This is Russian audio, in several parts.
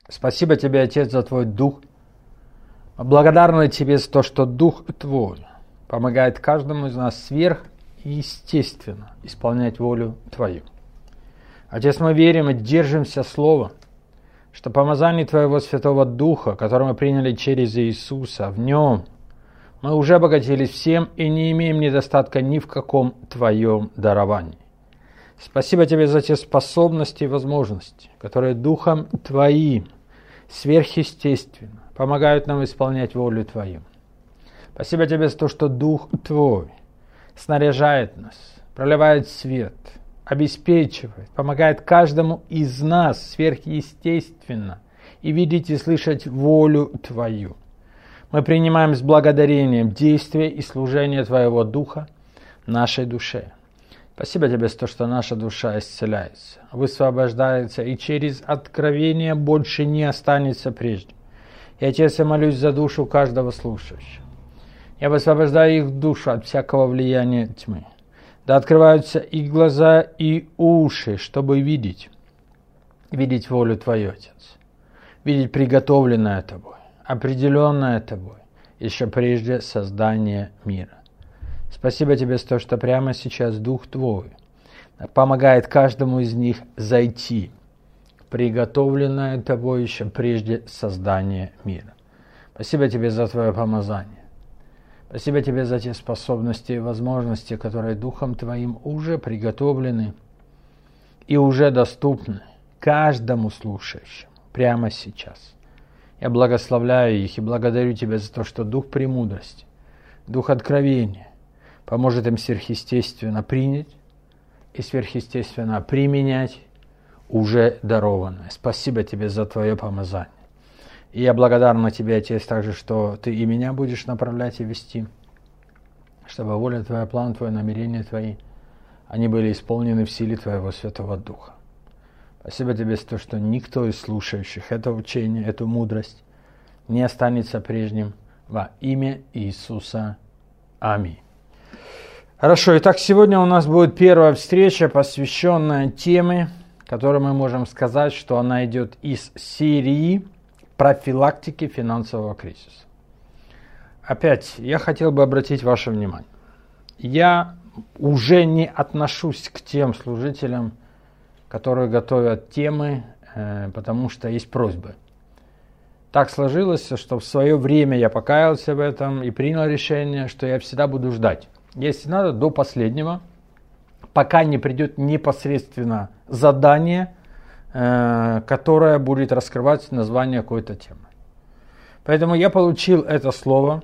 Спасибо Тебе, Отец, за Твой Дух. Благодарны Тебе за то, что Дух Твой помогает каждому из нас сверхъестественно исполнять волю Твою. Отец, мы верим и держимся Слова, что помазание Твоего Святого Духа, которое мы приняли через Иисуса, в Нем мы уже обогатились всем и не имеем недостатка ни в каком Твоем даровании. Спасибо Тебе за те способности и возможности, которые Духом Твоим сверхъестественно помогают нам исполнять волю Твою. Спасибо Тебе за то, что Дух Твой снаряжает нас, проливает свет, обеспечивает, помогает каждому из нас сверхъестественно и видеть и слышать волю Твою. Мы принимаем с благодарением действия и служение Твоего Духа нашей душе. Спасибо Тебе за то, что наша душа исцеляется, высвобождается и через откровение больше не останется прежним. И, Отец, я молюсь за душу каждого слушающего. Я высвобождаю их душу от всякого влияния тьмы. Да открываются и глаза, и уши, чтобы видеть волю Твою, Отец. Видеть приготовленное Тобой, определенное Тобой, еще прежде создания мира. Спасибо Тебе за то, что прямо сейчас Дух Твой помогает каждому из них зайти в приготовленное Тобой еще прежде создания мира. Спасибо Тебе за Твое помазание. Спасибо Тебе за те способности и возможности, которые Духом Твоим уже приготовлены и уже доступны каждому слушающему прямо сейчас. Я благословляю их и благодарю Тебя за то, что Дух премудрости, Дух откровения поможет им сверхъестественно принять и сверхъестественно применять уже дарованное. Спасибо Тебе за Твое помазание. И я благодарна Тебе, Отец, также, что Ты и меня будешь направлять и вести, чтобы воля Твоя, план Твой, намерения Твои, они были исполнены в силе Твоего Святого Духа. Спасибо Тебе за то, что никто из слушающих это учение, эту мудрость не останется прежним во имя Иисуса. Аминь. Хорошо, итак, сегодня у нас будет первая встреча, посвященная теме, которую мы можем сказать, что она идет из серии профилактики финансового кризиса. Опять, я хотел бы обратить ваше внимание. Я уже не отношусь к тем служителям, которые готовят темы, потому что есть просьбы. Так сложилось, что в свое время я покаялся в этом и принял решение, что я всегда буду ждать, если надо, до последнего, пока не придет непосредственно задание, которое будет раскрывать название какой-то темы. Поэтому я получил это слово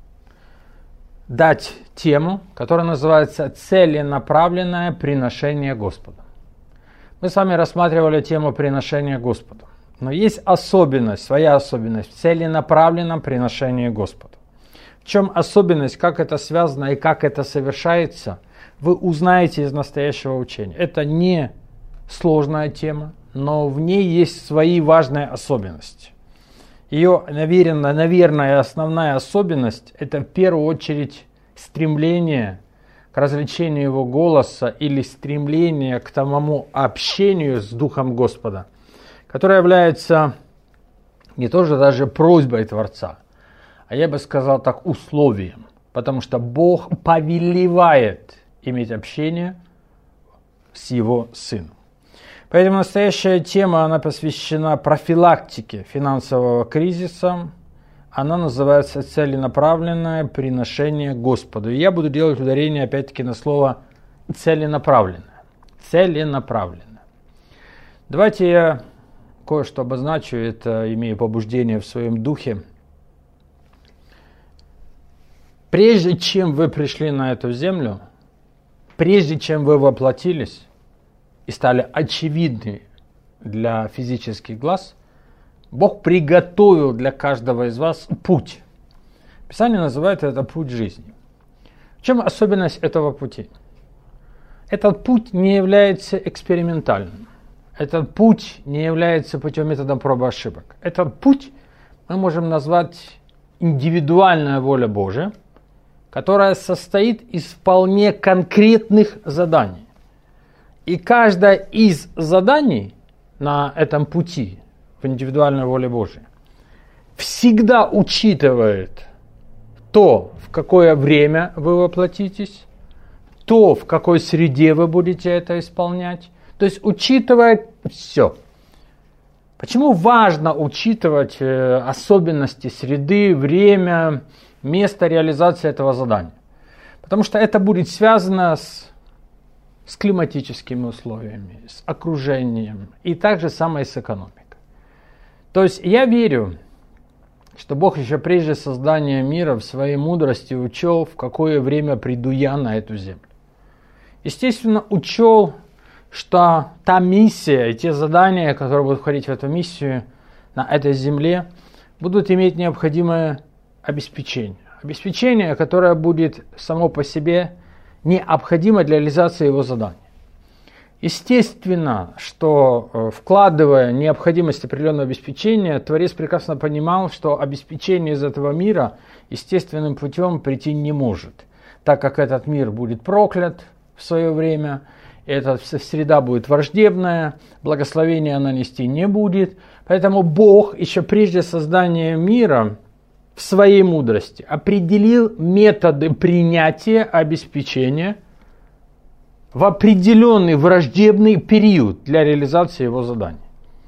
дать тему, которая называется «Целенаправленное приношение Господу». Мы с вами рассматривали тему приношения Господу. Но есть особенность, своя особенность в целенаправленном приношении Господу. В чем особенность, как это связано и как это совершается, вы узнаете из настоящего учения. Это не сложная тема, но в ней есть свои важные особенности. Ее, наверное, основная особенность – это в первую очередь стремление к развлечению Его голоса или стремление к тому общению с Духом Господа, которое является не тоже даже просьбой Творца, а я бы сказал так, условием, потому что Бог повелевает иметь общение с Его Сыном. Поэтому настоящая тема, она посвящена профилактике финансового кризиса. Она называется «Целенаправленное приношение Господу». И я буду делать ударение опять-таки на слово «целенаправленное». Целенаправленное. Давайте я кое-что обозначу, это имею побуждение в своем духе. Прежде чем вы пришли на эту землю, прежде чем вы воплотились и стали очевидны для физических глаз, Бог приготовил для каждого из вас путь. Писание называет это путь жизни. В чем особенность этого пути? Этот путь не является экспериментальным. Этот путь не является путем метода проб и ошибок. Этот путь мы можем назвать индивидуальная воля Божия, которая состоит из вполне конкретных заданий. И каждое из заданий на этом пути в индивидуальной воле Божией, всегда учитывает то, в какое время вы воплотитесь, то, в какой среде вы будете это исполнять. То есть учитывает все. Почему важно учитывать особенности среды, время, место реализации этого задания? Потому что это будет связано с климатическими условиями, с окружением и также самое с экономикой. То есть я верю, что Бог еще прежде создания мира в своей мудрости учел, в какое время приду я на эту землю. Естественно, учел, что та миссия и те задания, которые будут входить в эту миссию на этой земле, будут иметь необходимое обеспечение. Обеспечение, которое будет само по себе необходимо для реализации его заданий. Естественно, что вкладывая необходимость определенного обеспечения, Творец прекрасно понимал, что обеспечение из этого мира естественным путем прийти не может, так как этот мир будет проклят в свое время, эта среда будет враждебная, благословения она нести не будет. Поэтому Бог еще прежде создания мира в своей мудрости определил методы принятия обеспечения в определенный враждебный период для реализации его заданий.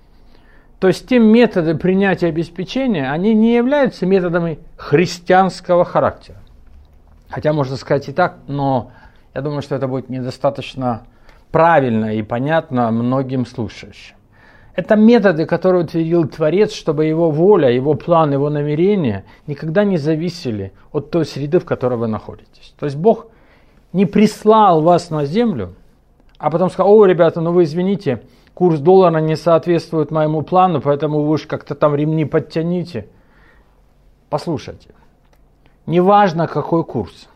То есть те методы принятия обеспечения, они не являются методами христианского характера. Хотя можно сказать и так, но я думаю, что это будет недостаточно правильно и понятно многим слушающим. Это методы, которые утвердил Творец, чтобы его воля, его план, его намерения никогда не зависели от той среды, в которой вы находитесь. То есть Бог не прислал вас на землю, а потом сказал: о, ребята, ну вы извините, курс доллара не соответствует моему плану, поэтому вы уж как-то там ремни подтяните. Послушайте, не важно какой курс,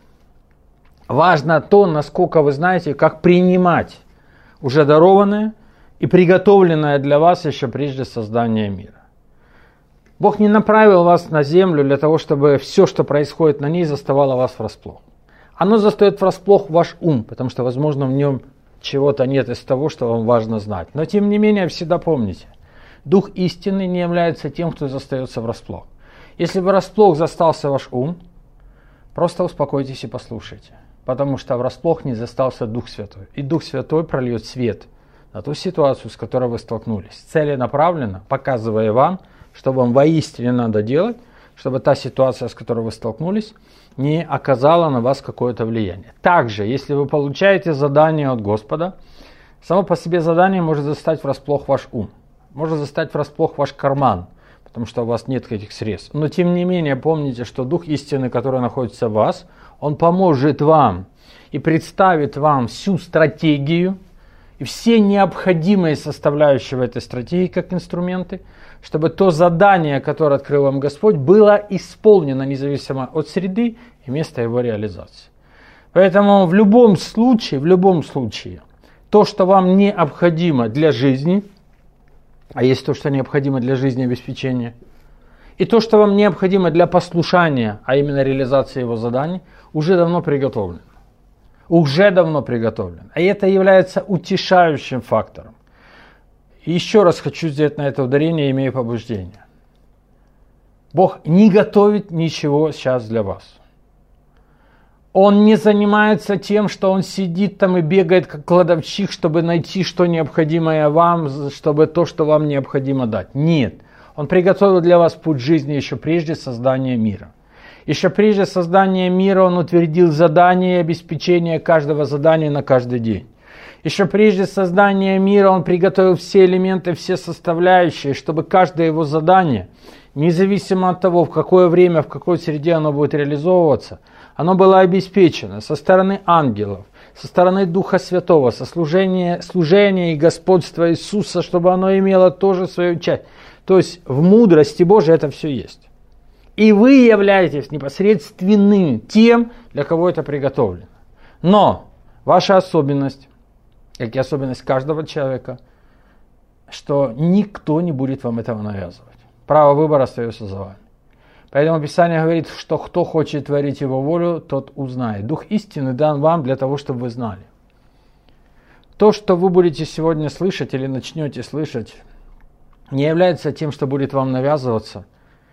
важно то, насколько вы знаете, как принимать уже дарованное и приготовленное для вас еще прежде создания мира. Бог не направил вас на землю для того, чтобы все, что происходит на ней, заставало вас врасплох. Оно застает врасплох ваш ум, потому что, возможно, в нем чего-то нет из того, что вам важно знать. Но, тем не менее, всегда помните, Дух истины не является тем, кто застается врасплох. Если врасплох застался ваш ум, просто успокойтесь и послушайте. Потому что врасплох не застался Дух Святой. И Дух Святой прольет свет на ту ситуацию, с которой вы столкнулись. Целенаправленно, показывая вам, что вам воистине надо делать, чтобы та ситуация, с которой вы столкнулись, не оказала на вас какое-то влияние. Также, если вы получаете задание от Господа, само по себе задание может застать врасплох ваш ум, может застать врасплох ваш карман, потому что у вас нет этих средств. Но тем не менее, помните, что Дух истины, который находится в вас, Он поможет вам и представит вам всю стратегию и все необходимые составляющие в этой стратегии как инструменты, чтобы то задание, которое открыл вам Господь, было исполнено независимо от среды и места его реализации. Поэтому в любом случае, то, что вам необходимо для жизни, а есть то, что необходимо для жизни обеспечения, и то, что вам необходимо для послушания, а именно реализации его заданий, уже давно приготовлено. Уже давно приготовлено. И это является утешающим фактором. И еще раз хочу сделать на это ударение, имея побуждение. Бог не готовит ничего сейчас для вас. Он не занимается тем, что он сидит там и бегает как кладовщик, чтобы найти, что необходимое вам, чтобы то, что вам необходимо дать. Нет. Он приготовил для вас путь жизни еще прежде создания мира. Еще прежде создания мира он утвердил задание и обеспечение каждого задания на каждый день. Еще прежде создания мира он приготовил все элементы, все составляющие, чтобы каждое его задание, независимо от того, в какое время, в какой среде оно будет реализовываться, оно было обеспечено со стороны ангелов, со стороны Духа Святого, со служения и господства Иисуса, чтобы оно имело тоже свою часть. То есть в мудрости Божией это все есть. И вы являетесь непосредственным тем, для кого это приготовлено. Но ваша особенность, как и особенность каждого человека, что никто не будет вам этого навязывать. Право выбора остается за вами. Поэтому Писание говорит, что кто хочет творить его волю, тот узнает. Дух истины дан вам для того, чтобы вы знали. То, что вы будете сегодня слышать или начнете слышать не является тем, что будет вам навязываться,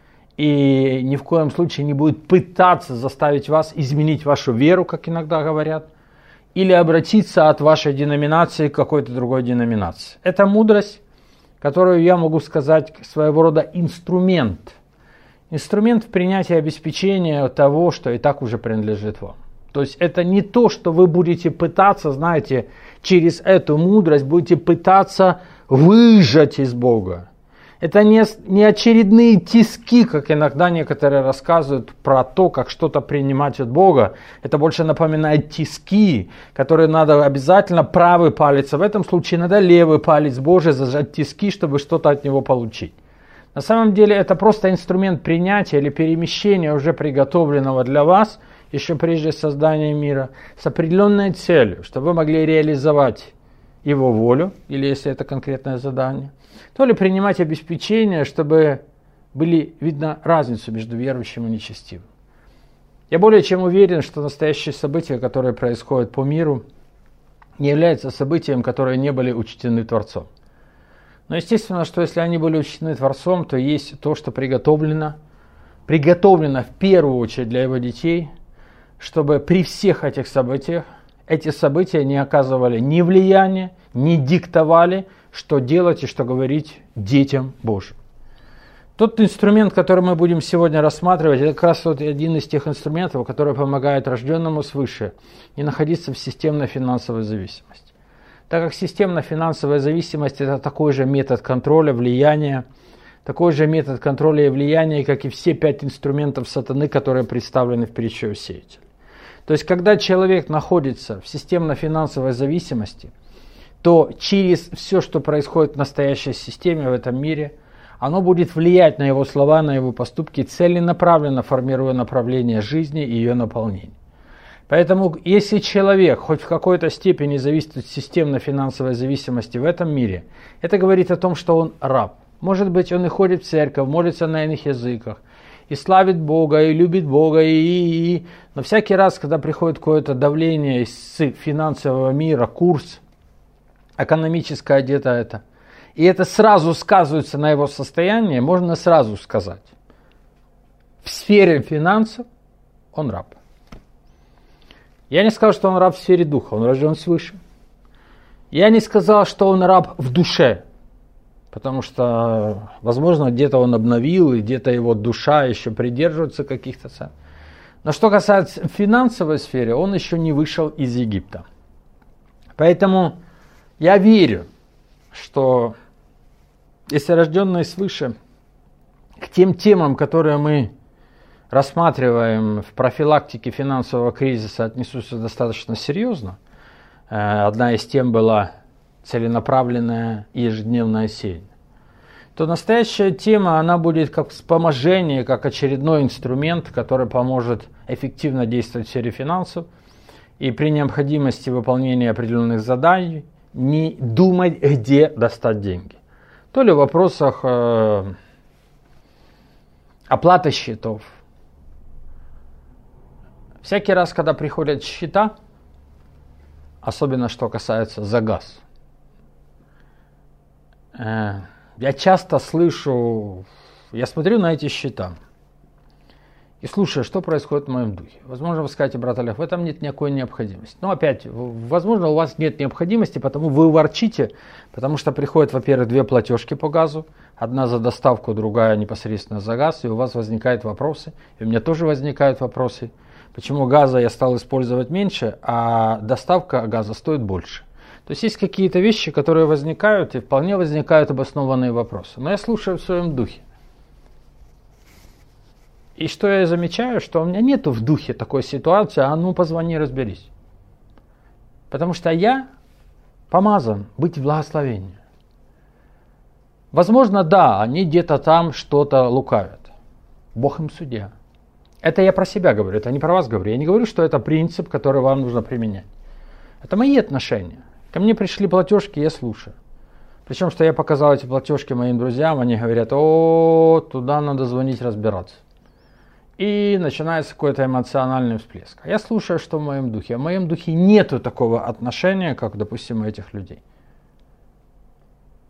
и ни в коем случае не будет пытаться заставить вас изменить вашу веру, как иногда говорят, или обратиться от вашей деноминации к какой-то другой деноминации. Это мудрость, которую я могу сказать своего рода инструмент. Инструмент в принятии обеспечения того, что и так уже принадлежит вам. То есть это не то, что вы будете пытаться, знаете, через эту мудрость будете пытаться выжать из Бога. Это не очередные тиски, как иногда некоторые рассказывают про то, как что-то принимать от Бога. Это больше напоминает тиски, которые надо обязательно правый палец, а в этом случае надо левый палец Божий зажать тиски, чтобы что-то от него получить. На самом деле это просто инструмент принятия или перемещения уже приготовленного для вас, еще прежде создания мира, с определенной целью, чтобы вы могли реализовать его волю, или если это конкретное задание, то ли принимать обеспечение, чтобы были видно разницу между верующим и нечестивым. Я более чем уверен, что настоящие события, которые происходят по миру, не являются событием, которые не были учтены Творцом. Но естественно, что если они были учтены Творцом, то есть то, что приготовлено в первую очередь для его детей, чтобы при всех этих событиях эти события не оказывали ни влияния, не диктовали, что делать и что говорить детям Божьим. Тот инструмент, который мы будем сегодня рассматривать, это как раз вот один из тех инструментов, который помогает рожденному свыше не находиться в системной финансовой зависимости. Так как системно-финансовая зависимость – это такой же метод контроля, влияния, такой же метод контроля и влияния, как и все 5 инструментов сатаны, которые представлены в притче о сеятеле. То есть, когда человек находится в системно-финансовой зависимости, то через все, что происходит в настоящей системе, в этом мире, оно будет влиять на его слова, на его поступки, целенаправленно формируя направление жизни и ее наполнение. Поэтому, если человек хоть в какой-то степени зависит от системно-финансовой зависимости в этом мире, это говорит о том, что он раб. Может быть, он и ходит в церковь, молится на иных языках, и славит Бога, и любит Бога, но всякий раз, когда приходит какое-то давление из финансового мира, курс, экономическое где-то это, и это сразу сказывается на его состоянии, можно сразу сказать, в сфере финансов он раб. Я не сказал, что он раб в сфере духа, он рожден свыше. Я не сказал, что он раб в душе, потому что, возможно, где-то он обновил, и где-то его душа еще придерживается каких-то цен. Но что касается финансовой сферы, он еще не вышел из Египта. Поэтому я верю, что если рожденные свыше, к тем темам, которые мы рассматриваем в профилактике финансового кризиса, отнесутся достаточно серьезно. Одна из тем была целенаправленное ежедневное сеяние. То настоящая тема, она будет как вспоможение, как очередной инструмент, который поможет эффективно действовать в сфере финансов и при необходимости выполнения определенных заданий не думать, где достать деньги. То ли в вопросах оплаты счетов. Всякий раз, когда приходят счета, особенно что касается за газ, я часто слышу, я смотрю на эти счета и слушаю, что происходит в моем духе. Возможно, вы скажете, брат Олег, в этом нет никакой необходимости. Но опять, возможно, у вас нет необходимости, потому вы ворчите, потому что приходят, во-первых, 2 платежки по газу, одна за доставку, другая непосредственно за газ, и у вас возникают вопросы, и у меня тоже возникают вопросы. Почему газа я стал использовать меньше, а доставка газа стоит больше? То есть какие-то вещи, которые возникают, и вполне возникают обоснованные вопросы. Но я слушаю в своем духе. И что я замечаю, что у меня нету в духе такой ситуации, а ну позвони, разберись. Потому что я помазан быть в благословении. Возможно, да, они где-то там что-то лукавят. Бог им судья. Это я про себя говорю, это не про вас говорю. Я не говорю, что это принцип, который вам нужно применять. Это мои отношения. Ко мне пришли платежки, я слушаю. Причем, что я показал эти платежки моим друзьям, они говорят, туда надо звонить, разбираться. И начинается какой-то эмоциональный всплеск. Я слушаю, что в моем духе. В моем духе нету такого отношения, как, допустим, у этих людей.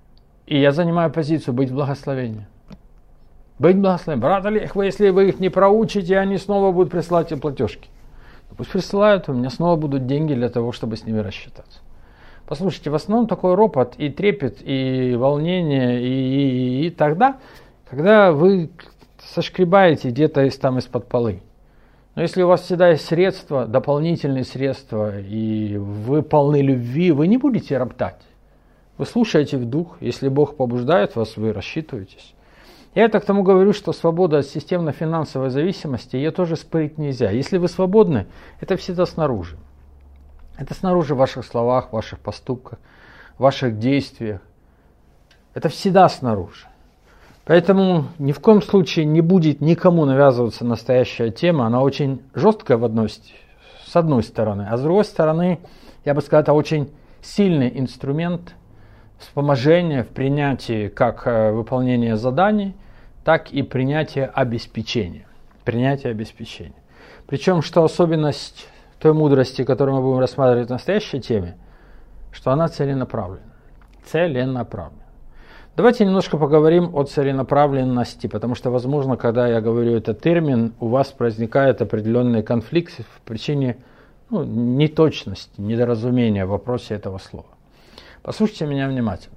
И я занимаю позицию быть в благословении. Быть благословенным. Брат Олег, если вы их не проучите, они снова будут присылать им платежки. Пусть присылают, у меня снова будут деньги для того, чтобы с ними рассчитаться. Послушайте, в основном такой ропот и трепет, и волнение, и тогда, когда вы сошкребаете где-то там из-под полы. Но если у вас всегда есть средства, дополнительные средства, и вы полны любви, вы не будете роптать. Вы слушаете в дух, если Бог побуждает вас, вы рассчитываетесь. Я это к тому говорю, что свобода от системно-финансовой зависимости, ее тоже спорить нельзя. Если вы свободны, это всегда снаружи. Это снаружи в ваших словах, в ваших поступках, в ваших действиях. Это всегда снаружи. Поэтому ни в коем случае не будет никому навязываться настоящая тема. Она очень жесткая с одной стороны, а с другой стороны, я бы сказал, это очень сильный инструмент вспоможения в принятии как выполнения заданий, так и принятия обеспечения. Принятие обеспечения. Причем, что особенность той мудрости, которую мы будем рассматривать в настоящей теме, что она целенаправлена. Целенаправлена. Давайте немножко поговорим о целенаправленности, потому что, возможно, когда я говорю этот термин, у вас возникает определенный конфликт в причине неточности, недоразумения в вопросе этого слова. Послушайте меня внимательно.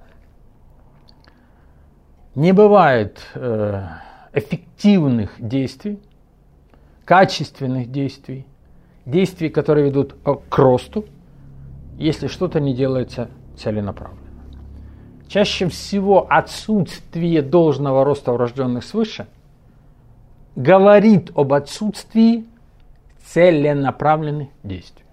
Не бывает эффективных действий, качественных действий, действий, которые ведут к росту, если что-то не делается целенаправленно. Чаще всего отсутствие должного роста у рожденных свыше говорит об отсутствии целенаправленных действий.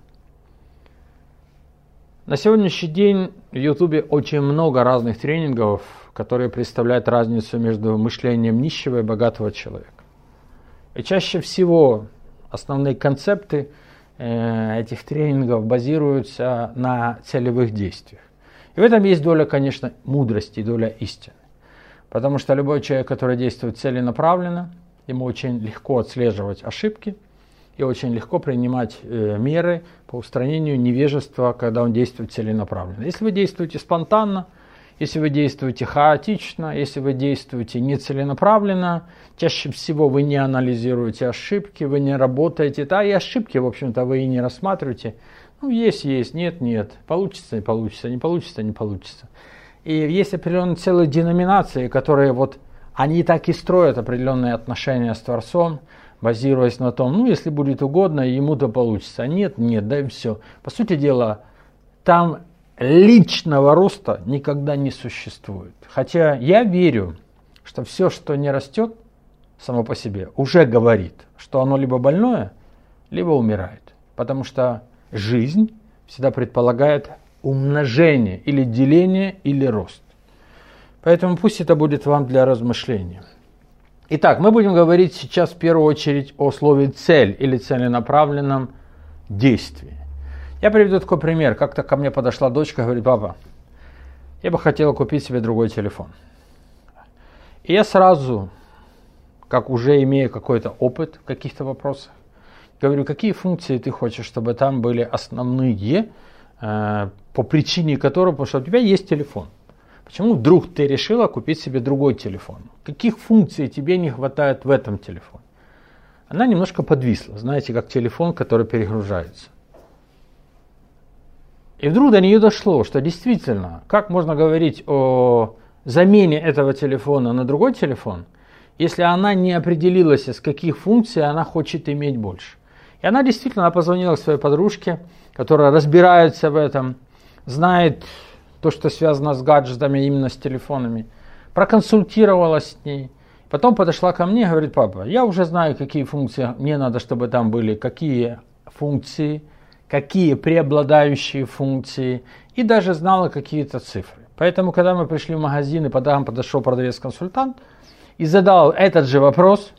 На сегодняшний день в YouTube очень много разных тренингов, которые представляют разницу между мышлением нищего и богатого человека. И чаще всего основные концепты этих тренингов базируются на целевых действиях. И в этом есть доля, конечно, мудрости, доля истины. Потому что любой человек, который действует целенаправленно, ему очень легко отслеживать ошибки и очень легко принимать меры по устранению невежества, когда он действует целенаправленно. Если вы действуете спонтанно, если вы действуете хаотично, если вы действуете нецеленаправленно, чаще всего вы не анализируете ошибки, вы не работаете, да, и ошибки, в общем-то, вы и не рассматриваете. Есть, нет, получится, не получится, не получится, не получится. И есть определенные целые деноминации, которые они так и строят определенные отношения с Творцом, базируясь на том, если будет угодно, ему-то получится. Нет, да и все. По сути дела, там личного роста никогда не существует. Хотя я верю, что все, что не растет само по себе, уже говорит, что оно либо больное, либо умирает. Потому что жизнь всегда предполагает умножение, или деление, или рост. Поэтому пусть это будет вам для размышления. Итак, мы будем говорить сейчас в первую очередь о слове «цель» или целенаправленном действии. Я приведу такой пример. Как-то ко мне подошла дочка и говорит: папа, я бы хотела купить себе другой телефон. И я сразу, как уже имея какой-то опыт в каких-то вопросах, говорю: какие функции ты хочешь, чтобы там были основные, по причине которой, потому что у тебя есть телефон. Почему вдруг ты решила купить себе другой телефон? Каких функций тебе не хватает в этом телефоне? Она немножко подвисла, знаете, как телефон, который перегружается. И вдруг до нее дошло, что действительно, как можно говорить о замене этого телефона на другой телефон, если она не определилась, из каких функций она хочет иметь больше. И она действительно позвонила к своей подружке, которая разбирается в этом, знает то, что связано с гаджетами, именно с телефонами, проконсультировалась с ней, потом подошла ко мне и говорит: папа, я уже знаю, какие функции мне надо, чтобы там были, какие функции, какие преобладающие функции, и даже знала какие-то цифры. Поэтому, когда мы пришли в магазин, и подошел продавец-консультант и задал этот же вопрос,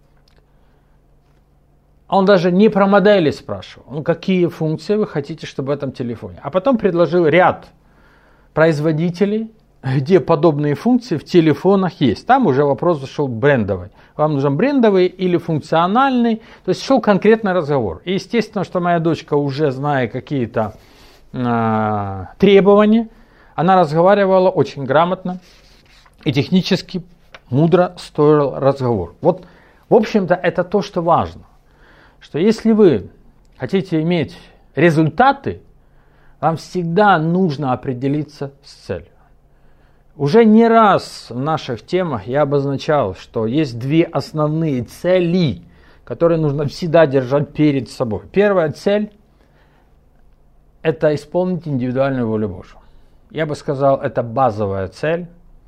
он даже не про модели спрашивал, какие функции вы хотите, чтобы в этом телефоне. А потом предложил ряд производителей, где подобные функции в телефонах есть. Там уже вопрос зашел брендовый. Вам нужен брендовый или функциональный. То есть шел конкретный разговор. И естественно, что моя дочка, уже зная какие-то требования, она разговаривала очень грамотно, и технически мудро строил разговор. Вот, в общем-то, это то, что важно. Что если вы хотите иметь результаты, вам всегда нужно определиться с целью. Уже не раз в наших темах я обозначал, что есть две основные цели, которые нужно всегда держать перед собой. Первая цель – это исполнить индивидуальную волю Божию. Я бы сказал, это базовая цель,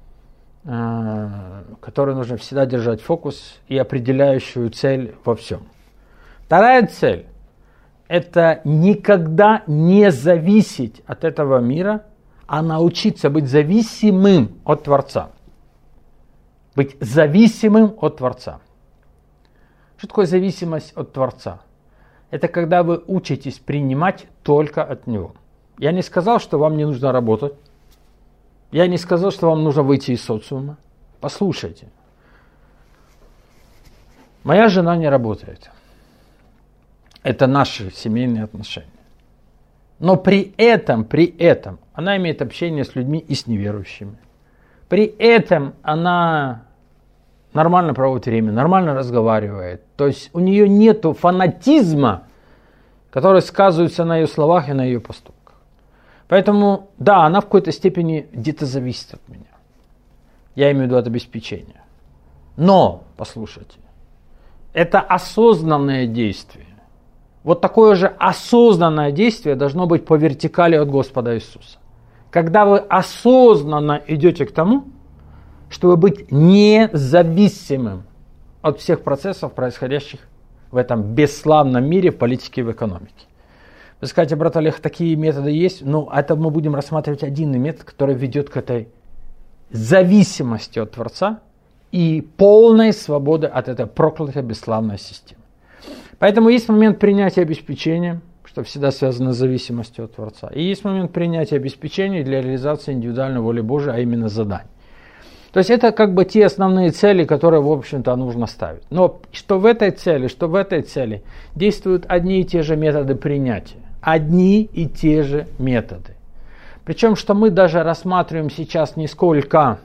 которую нужно всегда держать фокус и определяющую цель во всем. Вторая цель – это никогда не зависеть от этого мира, а научиться быть зависимым от Творца. Быть зависимым от Творца. Что такое зависимость от Творца? Это когда вы учитесь принимать только от Него. Я не сказал, что вам не нужно работать. Я не сказал, что вам нужно выйти из социума. Послушайте. Моя жена не работает. Это наши семейные отношения. Но при этом она имеет общение с людьми и с неверующими. При этом она нормально проводит время, нормально разговаривает. То есть у нее нет фанатизма, который сказывается на ее словах и на ее поступках. Поэтому, да, она в какой-то степени где-то зависит от меня. Я имею в виду от обеспечения. Но, послушайте, это осознанное действие. Вот такое же осознанное действие должно быть по вертикали от Господа Иисуса. Когда вы осознанно идете к тому, чтобы быть независимым от всех процессов, происходящих в этом бесславном мире, в политике и в экономике. Вы скажете, брат Олег, такие методы есть, но это мы будем рассматривать один метод, который ведет к этой зависимости от Творца и полной свободы от этой проклятой бесславной системы. Поэтому есть момент принятия обеспечения, что всегда связано с зависимостью от Творца. И есть момент принятия обеспечения для реализации индивидуальной воли Божией, а именно заданий. То есть это как бы те основные цели, которые, в общем-то, нужно ставить. Но что в этой цели действуют одни и те же методы принятия. Одни и те же методы. Причем, что мы даже рассматриваем сейчас не сколько,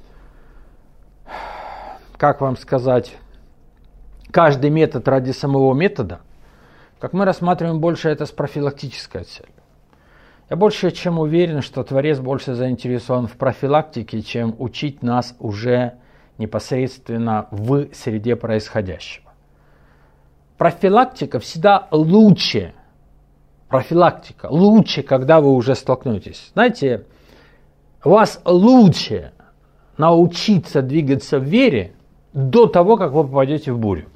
как вам сказать, каждый метод ради самого метода, как мы рассматриваем больше это с профилактической целью. Я больше чем уверен, что Творец больше заинтересован в профилактике, чем учить нас уже непосредственно в среде происходящего. Профилактика всегда лучше. Профилактика лучше, когда вы уже столкнетесь. Знаете, вас лучше научиться двигаться в вере до того, как вы попадете в бурю.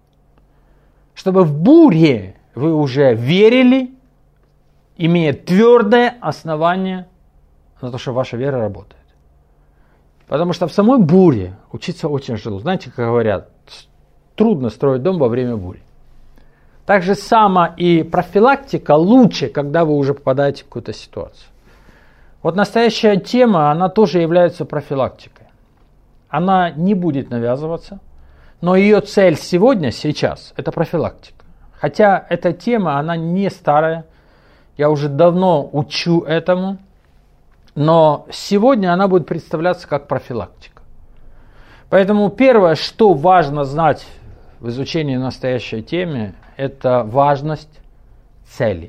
Чтобы в буре вы уже верили, имея твердое основание на то, что ваша вера работает. Потому что в самой буре учиться очень тяжело. Знаете, как говорят, трудно строить дом во время бури. Так же само и профилактика лучше, когда вы уже попадаете в какую-то ситуацию. Вот настоящая тема, она тоже является профилактикой. Она не будет навязываться, но ее цель сегодня, сейчас, это профилактика. Хотя эта тема, она не старая, я уже давно учу этому, но сегодня она будет представляться как профилактика. Поэтому первое, что важно знать в изучении настоящей темы, это важность цели.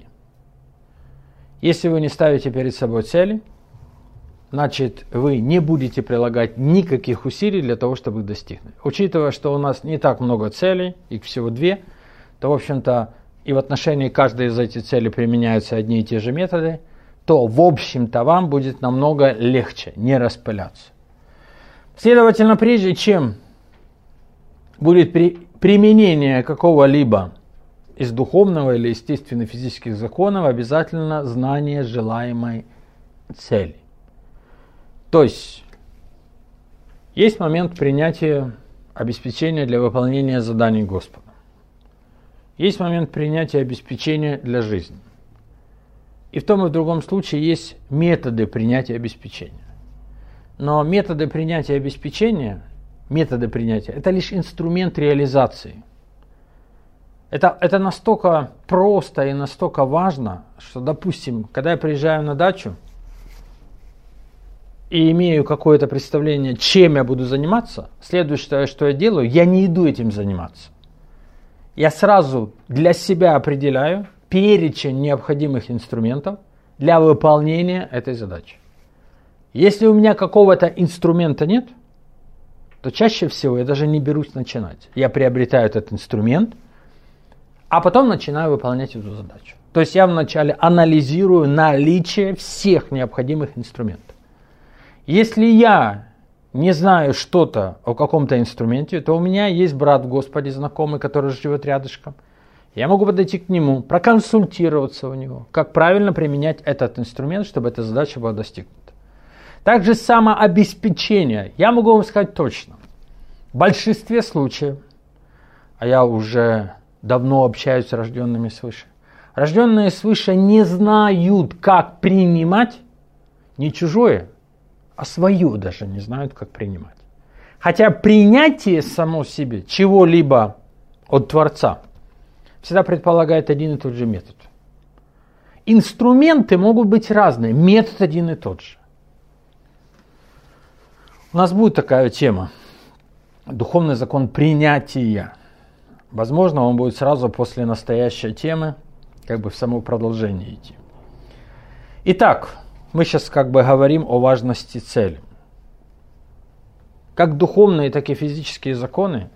Если вы не ставите перед собой цели, значит, вы не будете прилагать никаких усилий для того, чтобы их достигнуть. Учитывая, что у нас не так много целей, их всего две, то, в общем-то, и в отношении каждой из этих целей применяются одни и те же методы, то, в общем-то, вам будет намного легче не распыляться. Следовательно, прежде чем будет применение какого-либо из духовного или естественно-физических законов, обязательно знание желаемой цели. То есть момент принятия обеспечения для выполнения заданий Господа. Есть момент принятия обеспечения для жизни. И в том и в другом случае есть методы принятия обеспечения. Но методы принятия обеспечения, это лишь инструмент реализации. Это настолько просто и настолько важно, что, допустим, когда я приезжаю на дачу, и имею какое-то представление, чем я буду заниматься, следующее, что я делаю, я не иду этим заниматься. Я сразу для себя определяю перечень необходимых инструментов для выполнения этой задачи. Если у меня какого-то инструмента нет, то чаще всего я даже не берусь начинать. Я приобретаю этот инструмент, а потом начинаю выполнять эту задачу. То есть я вначале анализирую наличие всех необходимых инструментов. Если я не знаю что-то о каком-то инструменте, то у меня есть брат в Господе знакомый, который живет рядышком. Я могу подойти к нему, проконсультироваться у него, как правильно применять этот инструмент, чтобы эта задача была достигнута. Также самообеспечение. Я могу вам сказать точно. В большинстве случаев, а я уже давно общаюсь с рожденными свыше, рожденные свыше не знают, как принимать не чужое, а свое даже не знают, как принимать. Хотя принятие само себе чего-либо от Творца всегда предполагает один и тот же метод. Инструменты могут быть разные, метод один и тот же. У нас будет такая тема. Духовный закон принятия. Возможно, он будет сразу после настоящей темы, как бы в само продолжение идти. Итак, мы сейчас как бы говорим о важности цели. Как духовные, так и физические законы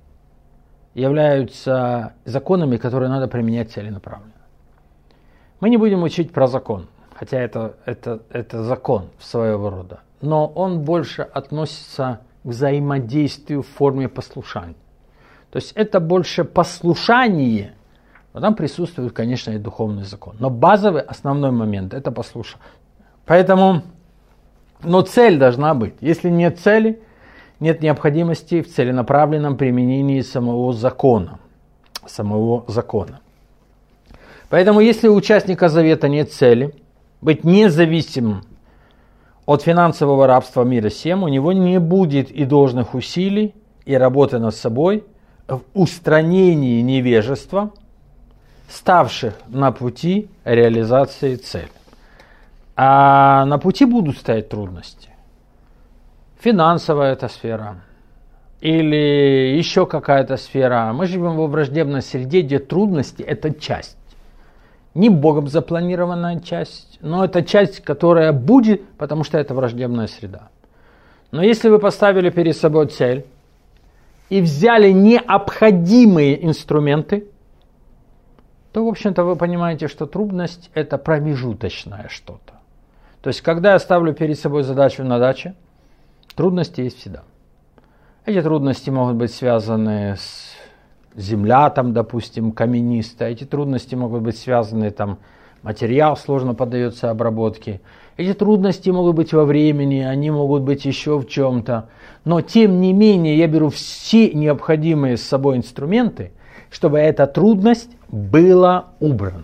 являются законами, которые надо применять целенаправленно. Мы не будем учить про закон, хотя это закон своего рода, но он больше относится к взаимодействию в форме послушания. То есть это больше послушание, но там присутствует, конечно, и духовный закон. Но базовый, основной момент – это послушание. Поэтому, но цель должна быть. Если нет цели, нет необходимости в целенаправленном применении самого закона. Поэтому, если у участника завета нет цели, быть независимым от финансового рабства мира сем, у него не будет и должных усилий, и работы над собой в устранении невежества, ставших на пути реализации цели. А на пути будут стоять трудности. Финансовая эта сфера или еще какая-то сфера. Мы живем во враждебной среде, где трудности – это часть. Не Богом запланированная часть, но это часть, которая будет, потому что это враждебная среда. Но если вы поставили перед собой цель и взяли необходимые инструменты, то, в общем-то, вы понимаете, что трудность – это промежуточное что-то. То есть, когда я ставлю перед собой задачу на даче, трудности есть всегда. Эти трудности могут быть связаны с земля, там, допустим, каменистая. Эти трудности могут быть связаны, там, материал сложно поддается обработке. Эти трудности могут быть во времени, они могут быть еще в чем-то. Но, тем не менее, я беру все необходимые с собой инструменты, чтобы эта трудность была убрана.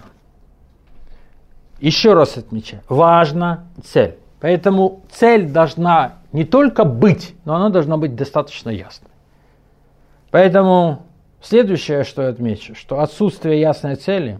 Еще раз отмечаю, важна цель. Поэтому цель должна не только быть, но она должна быть достаточно ясной. Поэтому следующее, что я отмечу, что отсутствие ясной цели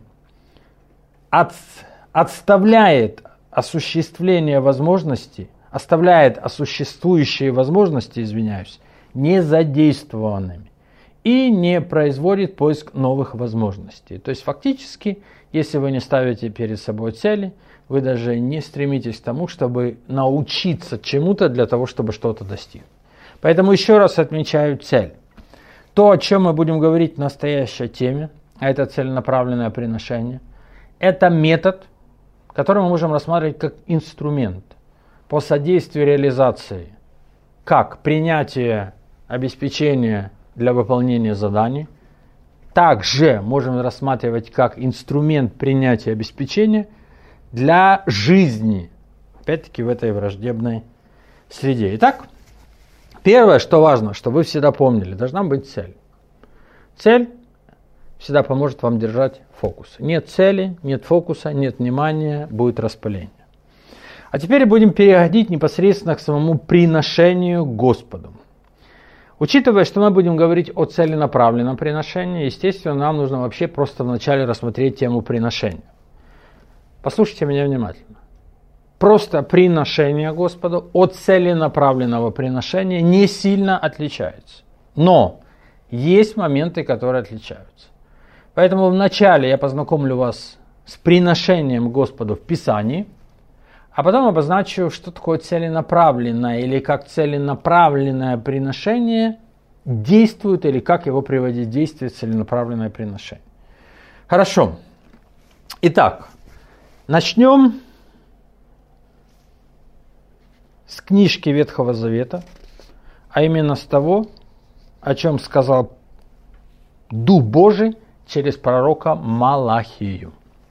оставляет осуществление возможностей, оставляет осуществующие возможности, незадействованными и не производит поиск новых возможностей. То есть фактически, если вы не ставите перед собой цели, вы даже не стремитесь к тому, чтобы научиться чему-то для того, чтобы что-то достигнуть. Поэтому еще раз отмечаю цель. То, о чем мы будем говорить в настоящей теме, а это целенаправленное приношение, это метод, который мы можем рассматривать как инструмент по содействию реализации, как принятие обеспечения для выполнения заданий, также можем рассматривать как инструмент принятия обеспечения для жизни, опять-таки в этой враждебной среде. Итак, первое, что важно, что вы всегда помнили, должна быть цель. Цель всегда поможет вам держать фокус. Нет цели, нет фокуса, нет внимания, будет распыление. А теперь будем переходить непосредственно к самому приношению Господу. Учитывая, что мы будем говорить о целенаправленном приношении, естественно, нам нужно вообще просто вначале рассмотреть тему приношения. Послушайте меня внимательно. просто приношение Господу от целенаправленного приношения не сильно отличается. Но есть моменты, которые отличаются. Поэтому вначале я познакомлю вас с приношением Господу в Писании, а потом обозначу, что такое целенаправленное или как целенаправленное приношение действует или как его приводить в действие целенаправленное приношение. Хорошо. Итак, начнем с книжки Ветхого Завета, а именно с того, о чем сказал Дух Божий через пророка Малахию.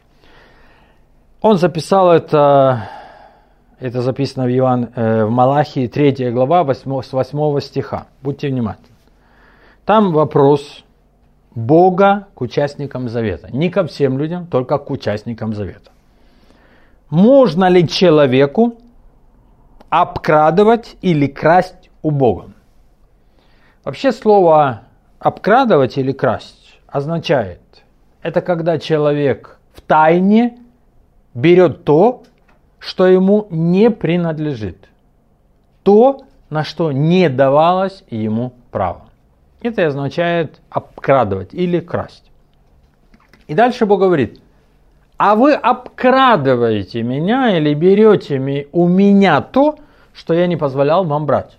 Он записал это записано в Малахии 3 глава с 8 стиха. Будьте внимательны. Там вопрос Бога к участникам завета. Не ко всем людям, только к участникам завета. Можно ли человеку обкрадывать или красть у Бога? Вообще слово обкрадывать или красть означает, это когда человек втайне берет то, что ему не принадлежит. То, на что не давалось ему право. Это означает обкрадывать или красть. И дальше Бог говорит, а вы обкрадываете меня или берете у меня то, что я не позволял вам брать.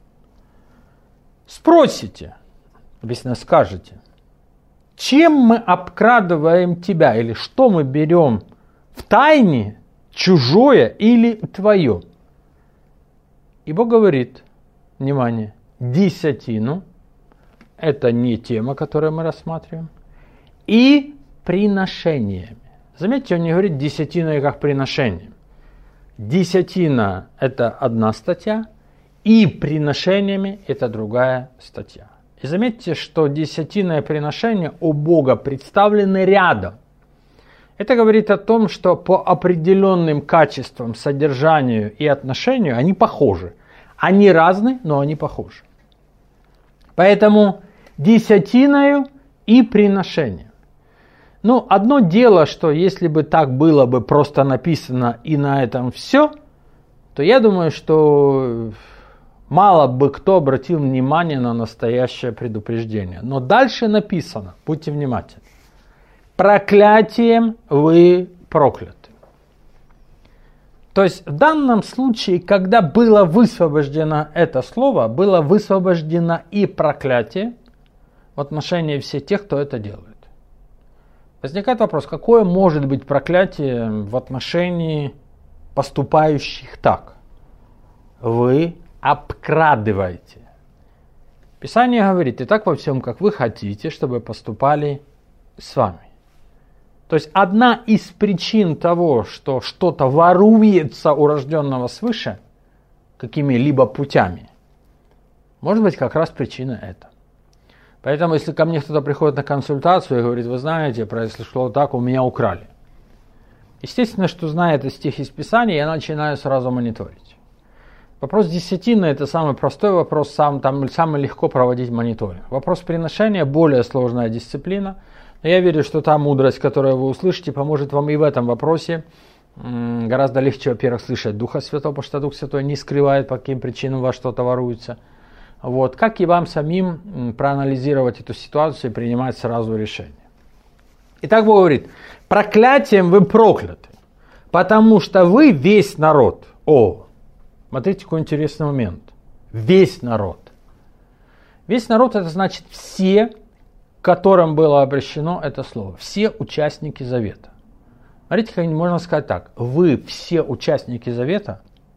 Спросите, объясню, скажете, чем мы обкрадываем тебя или что мы берем в тайне, чужое или твое? И Бог говорит, внимание, десятину, это не тема, которую мы рассматриваем, и приношениями. Заметьте, он не говорит десятиной как приношением. Десятина – это одна статья, и приношениями – это другая статья. И заметьте, что десятина и приношение у Бога представлены рядом. Это говорит о том, что по определенным качествам, содержанию и отношению они похожи. Они разные, но они похожи. Поэтому десятиною и приношением. Ну, одно дело, что если бы так было бы просто написано и на этом все, то я думаю, что мало бы кто обратил внимание на настоящее предупреждение. Но дальше написано, будьте внимательны, проклятием вы прокляты. То есть в данном случае, когда было высвобождено это слово, было высвобождено и проклятие в отношении всех тех, кто это делает. Возникает вопрос, какое может быть проклятие в отношении поступающих так? Вы обкрадываете. Писание говорит, и так во всем, как вы хотите, чтобы поступали с вами. То есть одна из причин того, что что-то воруется у рожденного свыше, какими-либо путями, может быть как раз причина эта. Поэтому, если ко мне кто-то приходит на консультацию и говорит, вы знаете, произошло так, у меня украли. Естественно, что зная этот стих из Писания, я начинаю сразу мониторить. Вопрос десятины – это самый простой вопрос, там самый легко проводить мониторинг. Вопрос приношения – более сложная дисциплина. Но я верю, что та мудрость, которую вы услышите, поможет вам и в этом вопросе. Гораздо легче, во-первых, слышать Духа Святого, потому что Дух Святой не скрывает, по каким причинам у вас что-то воруется. Вот. Как и вам самим проанализировать эту ситуацию и принимать сразу решение. Итак, Бог говорит, проклятием вы прокляты, потому что вы весь народ. Смотрите, какой интересный момент. Весь народ. Весь народ, это значит все, которым было обращено это слово. Все участники завета. Смотрите, как можно сказать так. Вы все участники завета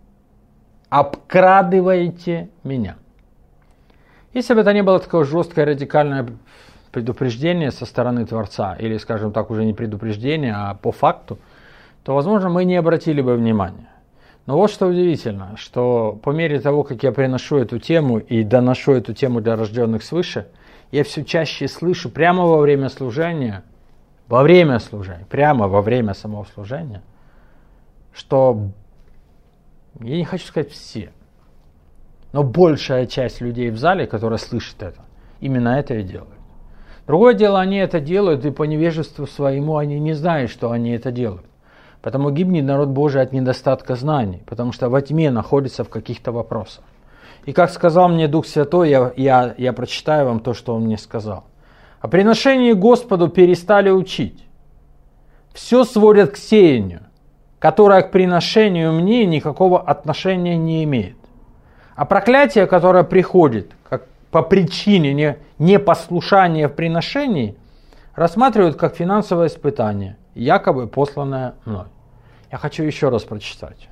обкрадываете меня. Если бы это не было такое жесткое радикальное предупреждение со стороны Творца, или, скажем так, уже не предупреждение, а по факту, то, возможно, мы не обратили бы внимания. Но вот что удивительно, что по мере того, как я приношу эту тему и доношу эту тему для рожденных свыше, я все чаще слышу прямо во время служения, прямо во время самого служения, что, я не хочу сказать все, но большая часть людей в зале, которая слышит это, именно это и делают. Другое дело, они это делают, и по невежеству своему они не знают, что они это делают. Потому гибнет народ Божий от недостатка знаний, потому что во тьме находится в каких-то вопросах. И как сказал мне Дух Святой, я прочитаю вам то, что Он мне сказал. О приношении Господу перестали учить. Все сводят к сеянию, которое к приношению мне никакого отношения не имеет. А проклятие, которое приходит по причине непослушания в приношении, рассматривают как финансовое испытание, якобы посланное мной. Я хочу еще раз прочитать.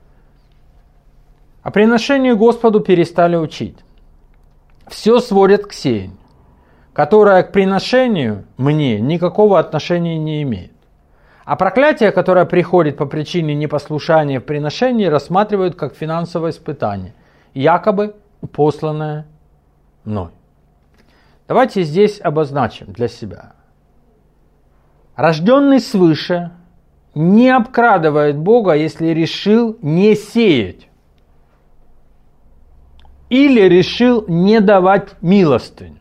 О приношении Господу перестали учить. Все сводят к сеянию, которое к приношению мне никакого отношения не имеет. А проклятие, которое приходит по причине непослушания в приношении, рассматривают как финансовое испытание, якобы посланное мной. Давайте здесь обозначим для себя. Рожденный свыше не обкрадывает Бога, если решил не сеять или решил не давать милостыню.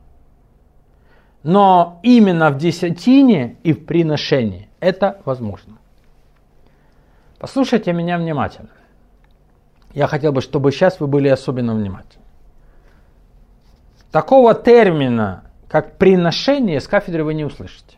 Но именно в десятине и в приношении это возможно. Послушайте меня внимательно. Я хотел бы, чтобы сейчас вы были особенно внимательны. Такого термина, как приношение, с кафедры вы не услышите.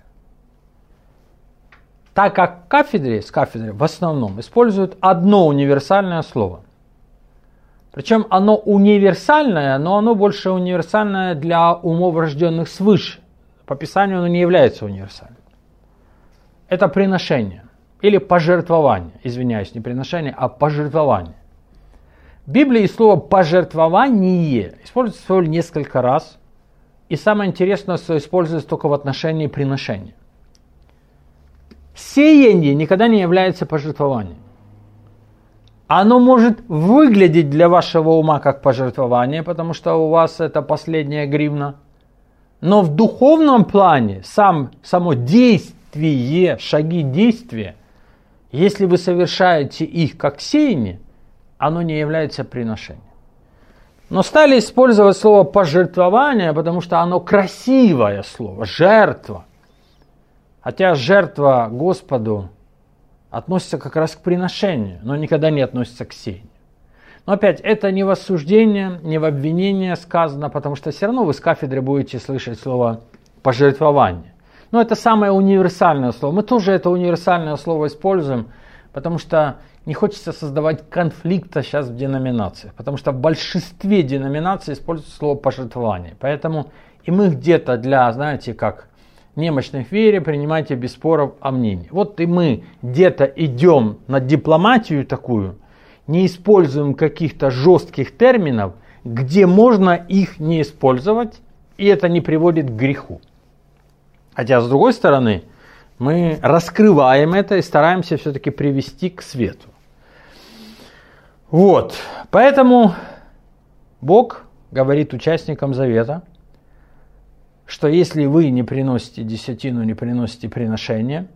Так как с кафедры в основном используют одно универсальное слово. Причем оно универсальное, но оно больше универсальное для умов, рожденных свыше. По Писанию оно не является универсальным. Это приношение или пожертвование. Извиняюсь, не приношение, а пожертвование. В Библии слово «пожертвование» используется всего несколько раз. И самое интересное, что используется только в отношении приношения. Сеяние никогда не является пожертвованием. Оно может выглядеть для вашего ума как пожертвование, потому что у вас это последняя гривна. Но в духовном плане само действие, шаги действия, если вы совершаете их как сеяние, оно не является приношением. Но стали использовать слово пожертвование, потому что оно красивое слово, жертва. Хотя жертва Господу относится как раз к приношению, но никогда не относится к сеянию. Но опять, это не в осуждение, не в обвинение сказано, потому что все равно вы с кафедры будете слышать слово пожертвование. Но это самое универсальное слово. Мы тоже это универсальное слово используем, потому что не хочется создавать конфликта сейчас в деноминациях, потому что в большинстве деноминаций используется слово пожертвование. Поэтому и мы где-то для, знаете, как немощных в вере, принимайте без споров о мнении. Вот и мы где-то идем на дипломатию такую, не используем каких-то жестких терминов, где можно их не использовать, и это не приводит к греху. Хотя, с другой стороны, мы раскрываем это и стараемся все-таки привести к свету. Вот, поэтому Бог говорит участникам завета, что если вы не приносите десятину, не приносите приношение,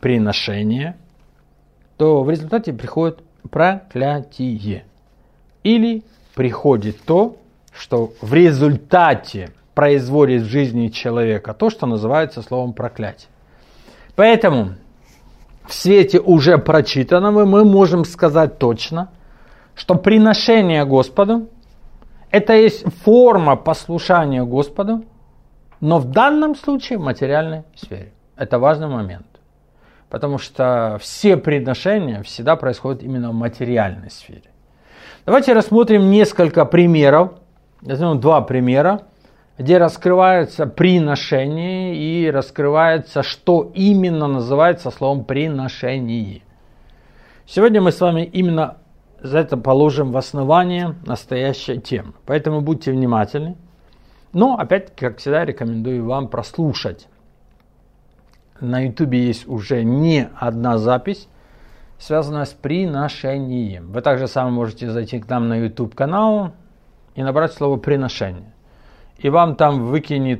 то в результате приходит проклятие. Или приходит то, что в результате производит в жизни человека то, что называется словом проклятие. Поэтому в свете уже прочитанного мы можем сказать точно, что приношение Господу – это есть форма послушания Господу, но в данном случае в материальной сфере. Это важный момент. Потому что все приношения всегда происходят именно в материальной сфере. Давайте рассмотрим несколько примеров. Возьмем два примера, где раскрывается приношение и раскрывается, что именно называется словом приношение. Сегодня мы с вами именно за это положим в основание настоящей темы. Поэтому будьте внимательны. Но опять, как всегда, рекомендую вам прослушать. На YouTube есть уже не одна запись, связанная с приношением. Вы также сами можете зайти к нам на YouTube канал и набрать слово приношение. И вам там выкинет,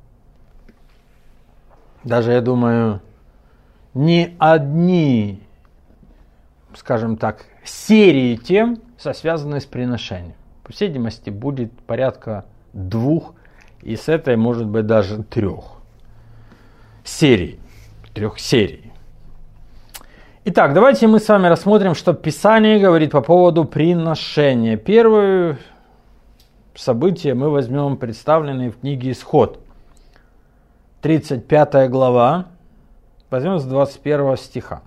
даже я думаю, не одни, скажем так, серии тем, связанные с приношением. По всей видимости, будет порядка 2, и с этой может быть даже 3 серий. Итак, давайте мы с вами рассмотрим, что Писание говорит по поводу приношения. Первое событие мы возьмем представленное в книге Исход. 35 глава. Возьмем с 21 стиха.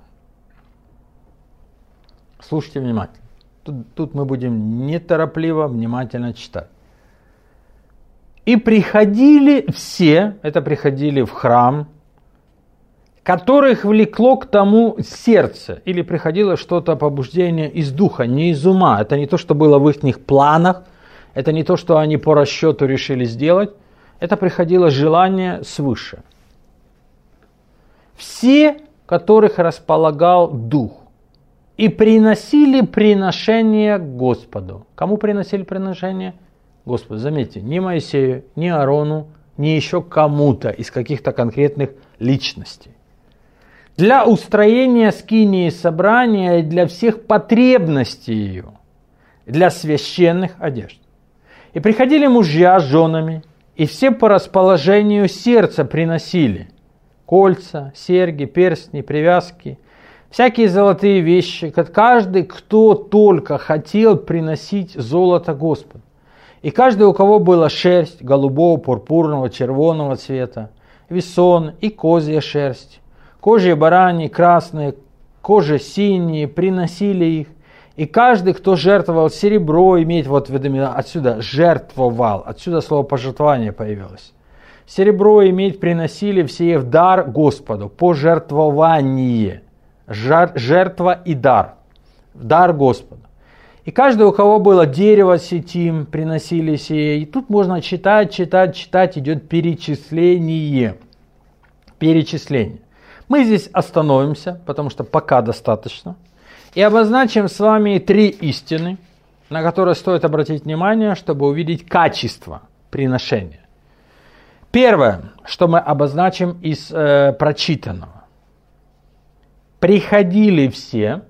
Слушайте внимательно. Тут мы будем неторопливо, внимательно читать. «И приходили все», это приходили в храм, «которых влекло к тому сердце», или приходило что-то побуждение из духа, не из ума. Это не то, что было в их планах, это не то, что они по расчету решили сделать, это приходило желание свыше. «Все, которых располагал дух, и приносили приношение Господу». Кому приносили приношение? Господу. Заметьте, ни Моисею, ни Аарону, ни еще кому-то из каких-то конкретных личностей. Для устроения скинии собрания и для всех потребностей ее, для священных одежд. И приходили мужья с женами, и все по расположению сердца приносили кольца, серьги, перстни, привязки, всякие золотые вещи, каждый, кто только хотел приносить золото Господу. И каждый, у кого была шерсть голубого, пурпурного, червоного цвета, весон и козья шерсть, кожи бараньи, красные, кожи синие, приносили их. И каждый, кто жертвовал серебро, иметь, вот отсюда жертвовал, отсюда слово пожертвование появилось. Серебро иметь приносили все в дар Господу, пожертвование, жертва и дар, дар Господу. И каждый, у кого было дерево сетим, приносили сие. И тут можно читать, идет перечисление. Мы здесь остановимся, потому что пока достаточно. И обозначим с вами 3 истины, на которые стоит обратить внимание, чтобы увидеть качество приношения. Первое, что мы обозначим из прочитанного. Приходили все,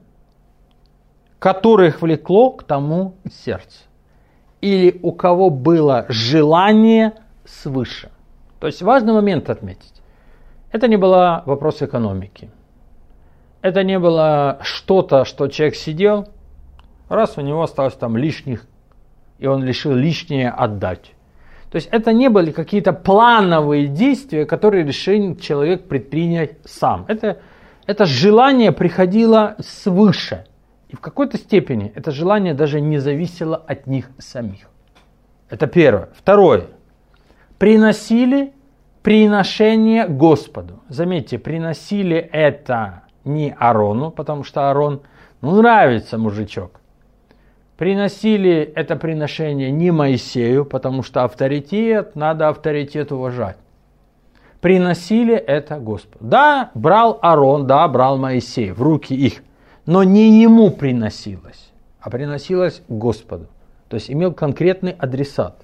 которых влекло к тому сердце, или у кого было желание свыше. То есть важный момент отметить. Это не был вопрос экономики. Это не было что-то, что человек сидел, раз у него осталось там лишних, и он решил лишнее отдать. То есть это не были какие-то плановые действия, которые решил человек предпринять сам. Это желание приходило свыше. И в какой-то степени это желание даже не зависело от них самих. Это первое. Второе. Приносили приношение Господу. Заметьте, приносили это не Аарону, потому что Аарон, нравится мужичок. Приносили это приношение не Моисею, потому что авторитет, надо авторитет уважать. Приносили это Господу. Да, брал Аарон, да, брал Моисей в руки их. Но не ему приносилось, а приносилось Господу. То есть имел конкретный адресат.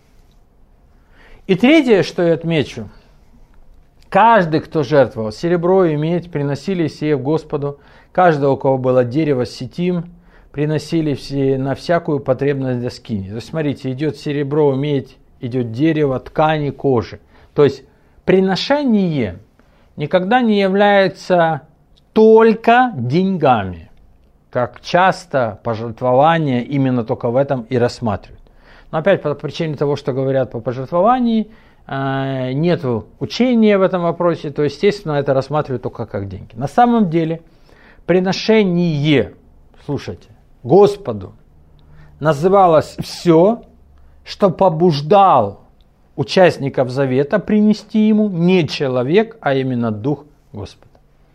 И третье, что я отмечу. Каждый, кто жертвовал серебро и медь, приносили сие в Господу. Каждого, у кого было дерево сетим, приносили все на всякую потребность для скини. То есть смотрите, идет серебро, медь, идет дерево, ткани, кожи. То есть приношение никогда не является только деньгами. Как часто пожертвование именно только в этом и рассматривают. Но опять по причине того, что говорят по пожертвованию, нет учения в этом вопросе, то естественно это рассматривают только как деньги. На самом деле приношение, слушайте, Господу называлось все, что побуждал участников завета принести ему не человек, а именно Дух Господа.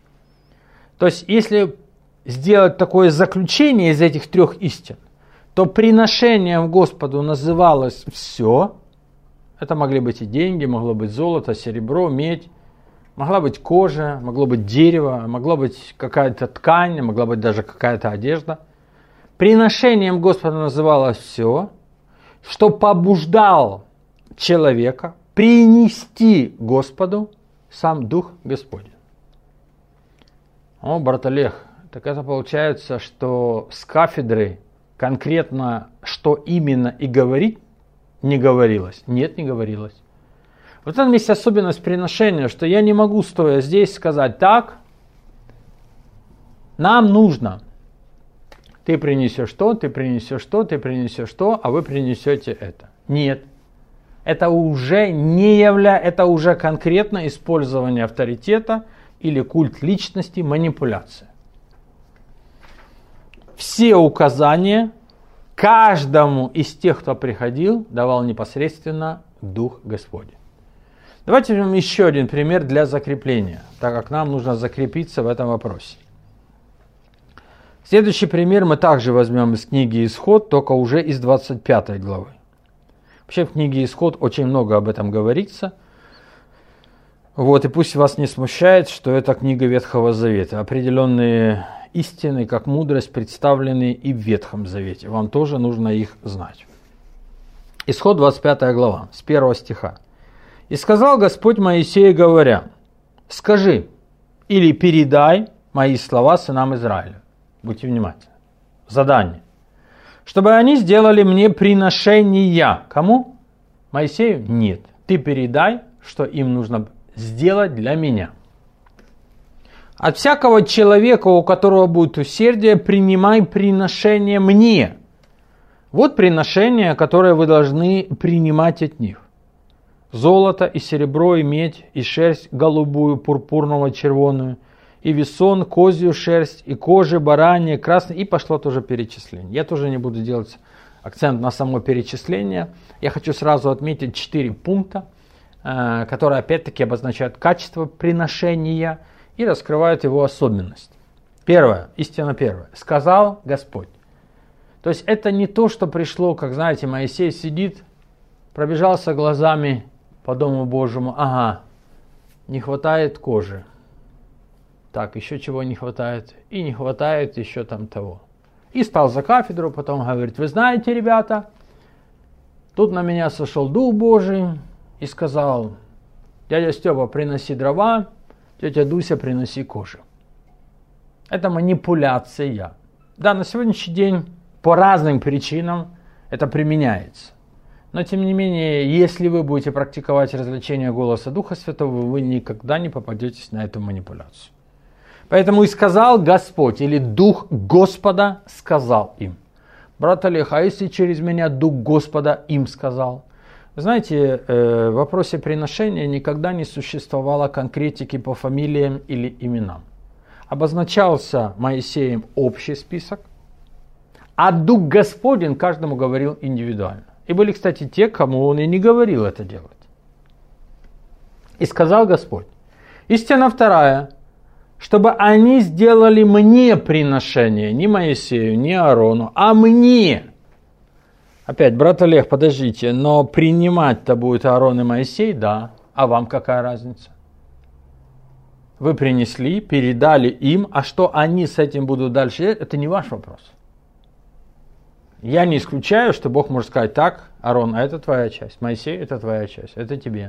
То есть если сделать такое заключение из этих 3 истин, то приношением Господу называлось все. Это могли быть и деньги, могло быть золото, серебро, медь, могла быть кожа, могло быть дерево, могла быть какая-то ткань, могла быть даже какая-то одежда. Приношением Господу называлось все, что побуждал человека принести Господу сам Дух Господень. О, брат Олег, так это получается, что с кафедры конкретно, что именно и говорить, не говорилось. Нет, не говорилось. Вот это есть особенность приношения, что я не могу, стоя здесь, сказать так, Нам нужно. Ты принесешь то, ты принесешь то, ты принесешь то, а вы принесете это. Нет. Это уже это уже конкретно использование авторитета или культ личности, манипуляция. Все указания каждому из тех, кто приходил, давал непосредственно Дух Господень. Давайте возьмем еще один пример для закрепления, так как нам нужно закрепиться в этом вопросе. Следующий пример мы также возьмем из книги «Исход», только уже из 25 главы. Вообще в книге «Исход» очень много об этом говорится. И пусть вас не смущает, что это книга Ветхого Завета. Определенные истины, как мудрость, представлены и в Ветхом Завете. Вам тоже нужно их знать. Исход 25 глава, с 1 стиха. «И сказал Господь Моисею, говоря, скажи или передай мои слова сынам Израиля». Будьте внимательны. Задание. «Чтобы они сделали мне приношения». Кому? Моисею? Нет. Ты передай, что им нужно сделать для меня. «От всякого человека, у которого будет усердие, принимай приношение мне». Вот приношение, которое вы должны принимать от них. Золото и серебро, и медь, и шерсть голубую, пурпурного, червоную, и весон, козью шерсть, и кожи, баранья, красной, и пошло тоже перечисление. Я тоже не буду делать акцент на само перечисление. Я хочу сразу отметить 4 пункта, которые опять-таки обозначают качество приношения и раскрывают его особенность. Первое, истина первая. Сказал Господь. То есть это не то, что пришло, как знаете, Моисей сидит, пробежался глазами по Дому Божьему. Ага, не хватает кожи. Так, еще чего не хватает. И не хватает еще там того. И стал за кафедру, потом говорит, вы знаете, ребята, тут на меня сошел Дух Божий и сказал, дядя Степа, приноси дрова, тетя Дуся, приноси кожу. Это манипуляция. Да, на сегодняшний день по разным причинам это применяется. Но тем не менее, если вы будете практиковать развлечение голоса Духа Святого, вы никогда не попадетесь на эту манипуляцию. Поэтому и сказал Господь, или Дух Господа сказал им. Брат Олег, а если через меня Дух Господа им сказал? Вы знаете, в вопросе приношения никогда не существовало конкретики по фамилиям или именам. Обозначался Моисеем общий список, а Дух Господень каждому говорил индивидуально. И были, кстати, те, кому он и не говорил это делать. И сказал Господь. Истина вторая. Чтобы они сделали мне приношение, не Моисею, не Аарону, а мне. Опять, брат Олег, подождите, но принимать-то будет Аарон и Моисей, да. А вам какая разница? Вы принесли, передали им, а что они с этим будут дальше, это не ваш вопрос. Я не исключаю, что Бог может сказать так, Аарон, а это твоя часть, Моисей, это твоя часть, это тебе.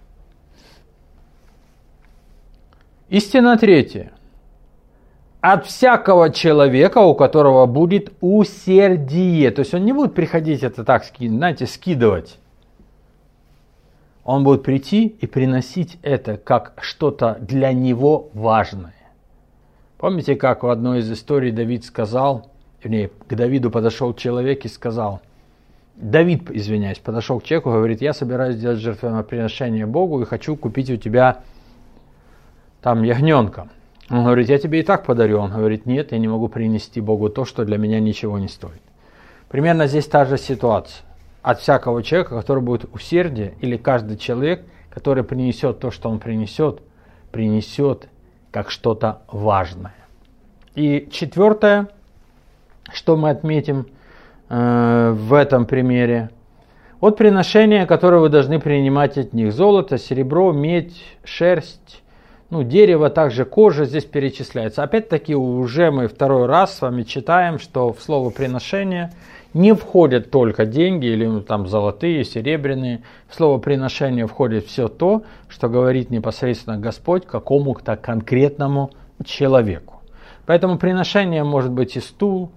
Истина третья. От всякого человека, у которого будет усердие. То есть он не будет приходить это так, знаете, скидывать. Он будет прийти и приносить это как что-то для него важное. Помните, как в одной из историй Давид сказал, к Давиду подошел человек и сказал, Давид, извиняюсь, подошел к человеку и говорит, я собираюсь сделать жертвоприношение Богу и хочу купить у тебя там ягненка. Он говорит, я тебе и так подарю. Он говорит, нет, я не могу принести Богу то, что для меня ничего не стоит. Примерно здесь та же ситуация. От всякого человека, который будет усердие, или каждый человек, который принесет то, что он принесет как что-то важное. И четвертое, что мы отметим в этом примере. Вот приношения, которые вы должны принимать от них. Золото, серебро, медь, шерсть, дерево, также кожа здесь перечисляется. Опять-таки уже мы второй раз с вами читаем, что в слово приношение не входят только деньги или там золотые, серебряные. В слово приношение входит все то, что говорит непосредственно Господь какому-то конкретному человеку. Поэтому приношение может быть и стул,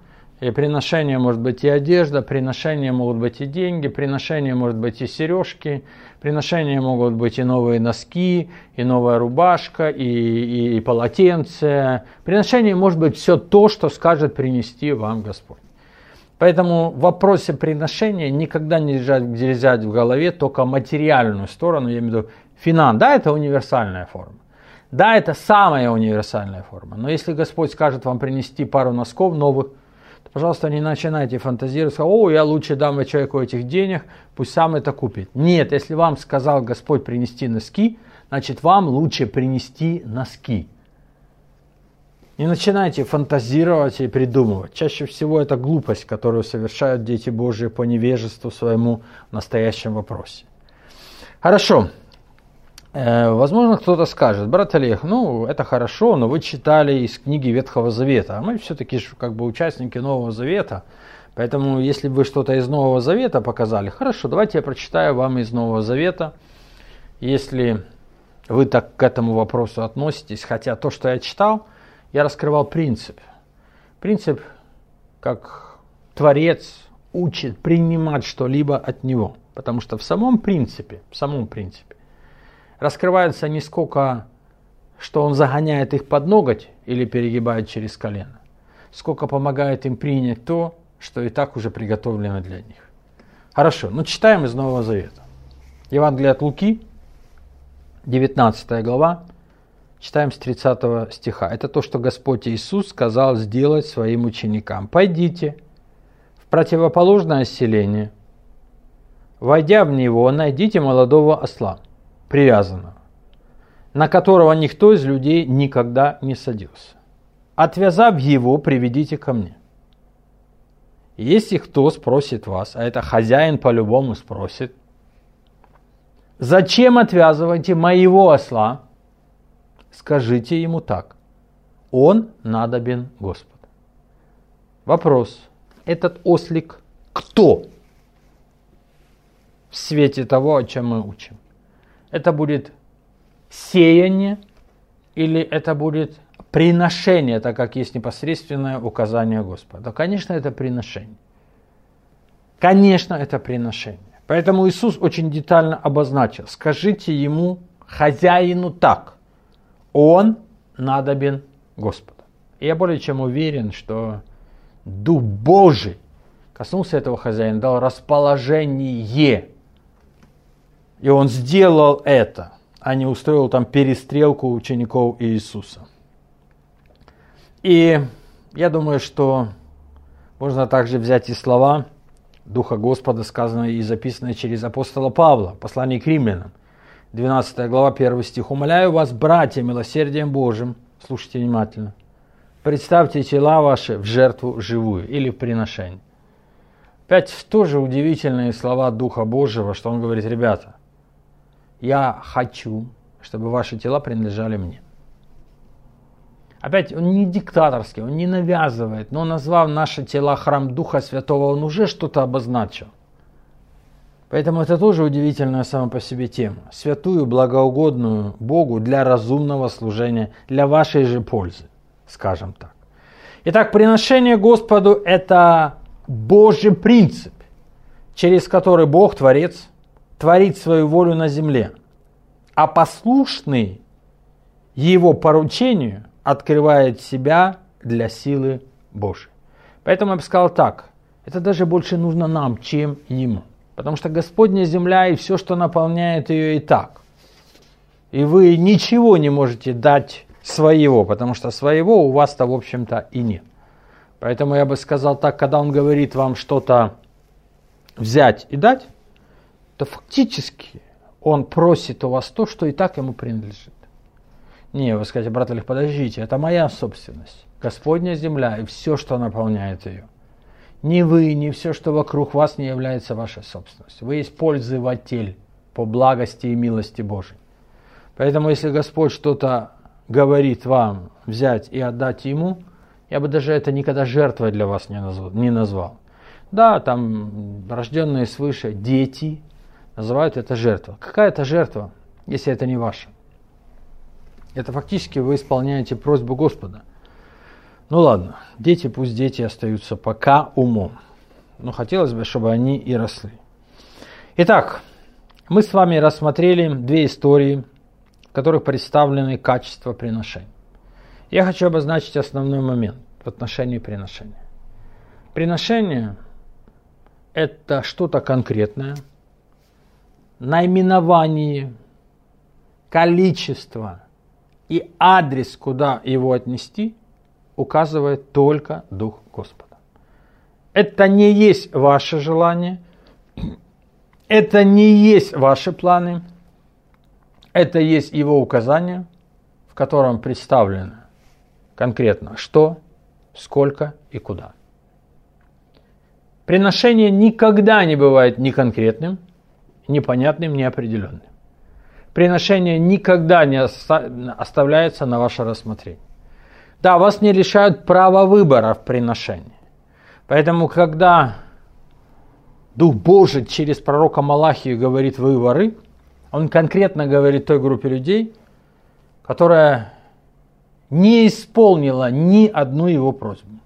И приношение может быть и одежда, приношения могут быть и деньги, приношения может быть и сережки, приношения могут быть и новые носки, и новая рубашка, и полотенце. Приношение может быть все то, что скажет принести вам Господь. Поэтому в вопросе приношения никогда нельзя взять в голове только материальную сторону, я имею в виду финанс. Да, это универсальная форма. Да, это самая универсальная форма. Но если Господь скажет вам принести пару носков новых, то, пожалуйста, не начинайте фантазировать, о, я лучше дам человеку этих денег, пусть сам это купит. Нет, если вам сказал Господь принести носки, значит вам лучше принести носки. Не начинайте фантазировать и придумывать. Чаще всего это глупость, которую совершают дети Божьи по невежеству своему в настоящем вопросе. Хорошо. Возможно, кто-то скажет, брат Олег, это хорошо, но вы читали из книги Ветхого Завета, а мы все-таки участники Нового Завета, поэтому если бы вы что-то из Нового Завета показали, хорошо, давайте я прочитаю вам из Нового Завета, если вы так к этому вопросу относитесь, хотя то, что я читал, я раскрывал принцип. Принцип, как Творец учит принимать что-либо от Него, потому что в самом принципе, раскрывается не сколько, что он загоняет их под ноготь или перегибает через колено, сколько помогает им принять то, что и так уже приготовлено для них. Хорошо, читаем из Нового Завета. Евангелие от Луки, 19 глава, читаем с 30 стиха. Это то, что Господь Иисус сказал сделать своим ученикам. «Пойдите в противоположное селение, войдя в него, найдите молодого осла, привязанного, на которого никто из людей никогда не садился. Отвязав его, приведите ко мне. Если кто спросит вас, а это хозяин по-любому спросит, зачем отвязываете моего осла? Скажите ему так: он надобен Господу». Вопрос: этот ослик кто? В свете того, о чем мы учим. Это будет сеяние или это будет приношение, так как есть непосредственное указание Господа? Да, конечно, это приношение. Конечно, это приношение. Поэтому Иисус очень детально обозначил: скажите ему, хозяину, так: он надобен Господу. И я более чем уверен, что Дух Божий коснулся этого хозяина, дал расположение. И он сделал это, а не устроил там перестрелку учеников Иисуса. И я думаю, что можно также взять и слова Духа Господа, сказанные и записанные через апостола Павла, послание к римлянам, 12 глава, 1 стих. «Умоляю вас, братья, милосердием Божьим», слушайте внимательно, «представьте тела ваши в жертву живую» или в приношение. Опять тоже удивительные слова Духа Божьего, что он говорит: ребята, я хочу, чтобы ваши тела принадлежали мне. Опять, он не диктаторский, он не навязывает, но назвав наши тела храм Духа Святого, он уже что-то обозначил. Поэтому это тоже удивительная сама по себе тема. Святую, благоугодную Богу для разумного служения, для вашей же пользы, скажем так. Итак, приношение Господу – это Божий принцип, через который Бог, Творец, творит свою волю на земле, а послушный Его поручению открывает себя для силы Божьей. Поэтому я бы сказал так: это даже больше нужно нам, чем Ему. Потому что Господня земля и все, что наполняет ее, и так. И вы ничего не можете дать своего, потому что своего у вас-то, в общем-то, и нет. Поэтому я бы сказал так: когда Он говорит вам что-то взять и дать, то фактически Он просит у вас то, что и так Ему принадлежит. Не, вы скажете: брат Олег, подождите, это моя собственность. Господня земля и все, что наполняет ее. Ни вы, ни все, что вокруг вас, не является вашей собственностью. Вы есть пользователь по благости и милости Божией. Поэтому, если Господь что-то говорит вам взять и отдать Ему, я бы даже это никогда жертвой для вас не назвал. Да, там рожденные свыше дети называют это жертвой. Какая это жертва, если это не ваша? Это фактически вы исполняете просьбу Господа. Ну ладно, дети пусть дети остаются пока умом. Но хотелось бы, чтобы они и росли. Итак, мы с вами рассмотрели две истории, в которых представлены качества приношений. Я хочу обозначить основной момент в отношении приношения. Приношение – это что-то конкретное, наименование, количество и адрес, куда его отнести, указывает только Дух Господа. Это не есть ваше желание, это не есть ваши планы, это есть Его указание, в котором представлено конкретно что, сколько и куда. Приношение никогда не бывает ни конкретным, непонятным, неопределенным. Приношение никогда не оставляется на ваше рассмотрение. Да, вас не лишают права выбора в приношении. Поэтому, когда Дух Божий через пророка Малахию говорит «вы воры», он конкретно говорит той группе людей, которая не исполнила ни одну его просьбу.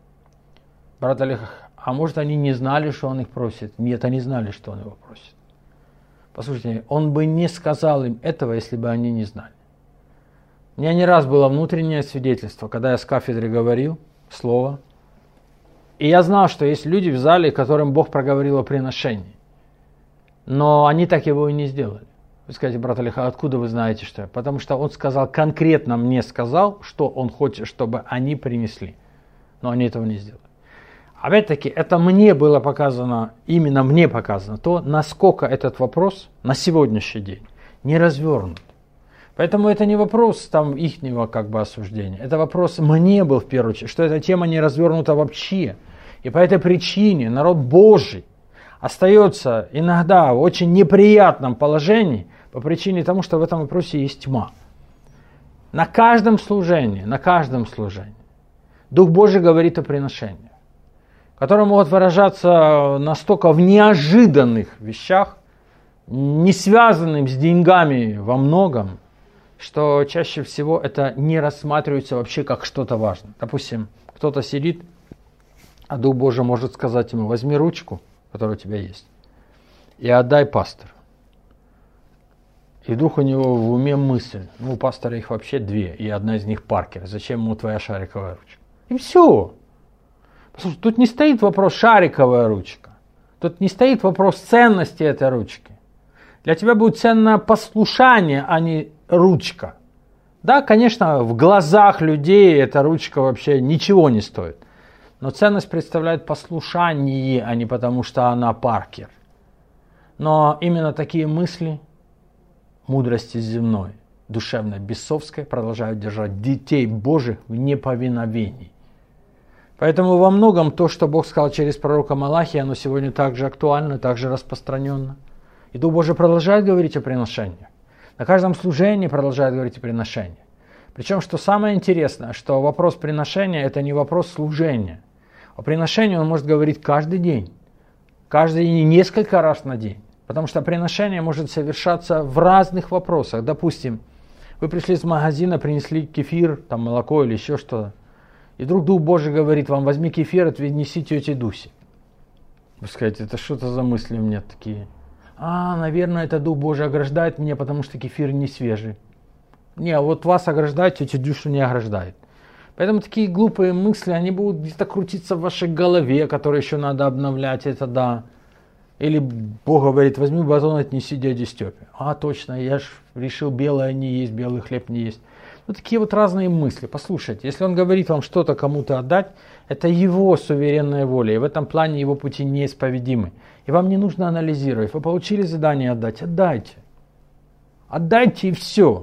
Брат Олег, а может они не знали, что он их просит? Нет, они знали, что он его просит. Послушайте, он бы не сказал им этого, если бы они не знали. У меня не раз было внутреннее свидетельство, когда я с кафедры говорил слово, и я знал, что есть люди в зале, которым Бог проговорил о приношении, но они так его и не сделали. Вы скажете, брат Олег, а откуда вы знаете, что? Потому что он сказал, конкретно мне сказал, что он хочет, чтобы они принесли, но они этого не сделали. Опять-таки, это мне было показано, именно мне показано, то, насколько этот вопрос на сегодняшний день не развернут. Поэтому это не вопрос там ихнего осуждения, это вопрос мне был в первую очередь, что эта тема не развернута вообще. И по этой причине народ Божий остается иногда в очень неприятном положении по причине того, что в этом вопросе есть тьма. На каждом служении Дух Божий говорит о приношении, которые могут выражаться настолько в неожиданных вещах, не связанным с деньгами во многом, что чаще всего это не рассматривается вообще как что-то важное. Допустим, кто-то сидит, а Дух Божий может сказать ему: возьми ручку, которая у тебя есть, и отдай пастору. И вдруг у него в уме мысль: у пастора их вообще две, и одна из них Паркер, зачем ему твоя шариковая ручка? И все. Послушай, тут не стоит вопрос шариковая ручка, тут не стоит вопрос ценности этой ручки. Для тебя будет ценно послушание, а не ручка. Да, конечно, в глазах людей эта ручка вообще ничего не стоит. Но ценность представляет послушание, а не потому, что она Паркер. Но именно такие мысли мудрости земной, душевной, бесовской продолжают держать детей Божьих в неповиновении. Поэтому во многом то, что Бог сказал через пророка Малахия, оно сегодня также актуально, также распространенно. И Дух Божий продолжает говорить о приношениях. На каждом служении продолжает говорить о приношениях. Причем, что самое интересное, что вопрос приношения – это не вопрос служения. О приношении он может говорить каждый день, несколько раз на день. Потому что приношение может совершаться в разных вопросах. Допустим, вы пришли из магазина, принесли кефир, там молоко или еще что-то. И вдруг Дух Божий говорит вам: возьми кефир, отнеси тете Дусе. Вы скажете: это что-то за мысли у меня такие? Наверное, это Дух Божий ограждает меня, потому что кефир не свежий. Не, вот вас ограждает, тетю Дюшу не ограждает. Поэтому такие глупые мысли, они будут где-то крутиться в вашей голове, которые еще надо обновлять, это да. Или Бог говорит: возьми батон, отнеси дяде Степе. Точно, я же решил белое не есть, белый хлеб не есть. Такие вот разные мысли. Послушайте, если он говорит вам что-то кому-то отдать, это его суверенная воля, и в этом плане его пути неисповедимы. И вам не нужно анализировать. Вы получили задание отдать, отдайте. Отдайте и все.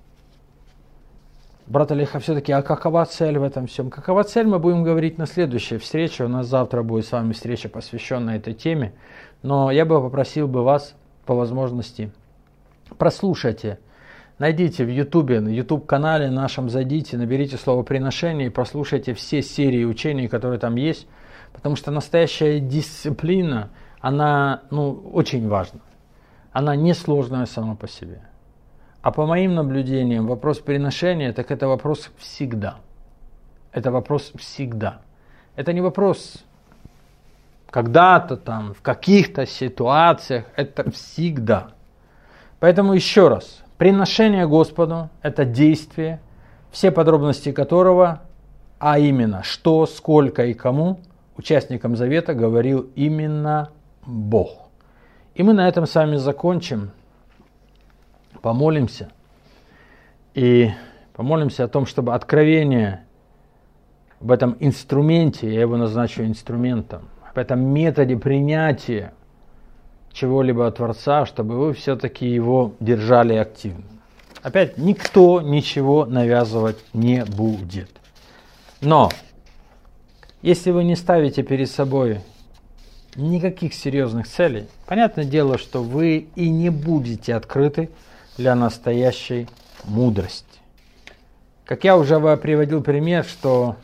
Брат Олег, все-таки, какова цель в этом всем? Какова цель, мы будем говорить на следующей встрече. У нас завтра будет с вами встреча, посвященная этой теме. Но я бы попросил вас, по возможности, прослушайте. Найдите в YouTube-канале нашем, зайдите, наберите слово «приношение» и прослушайте все серии учений, которые там есть. Потому что настоящая дисциплина, она очень важна. Она несложная сама по себе. А по моим наблюдениям, вопрос приношения, так это вопрос всегда. Это вопрос всегда. Это не вопрос когда-то там, в каких-то ситуациях. Это всегда. Поэтому еще раз. Приношение Господу – это действие, все подробности которого, а именно что, сколько и кому, участникам завета говорил именно Бог. И мы на этом с вами закончим. Помолимся. И помолимся о том, чтобы откровение в этом инструменте, я его назначу инструментом, в этом методе принятия чего-либо от Творца, чтобы вы все-таки его держали активно. Опять, никто ничего навязывать не будет. Но, если вы не ставите перед собой никаких серьезных целей, понятное дело, что вы и не будете открыты для настоящей мудрости. Как я уже приводил пример, что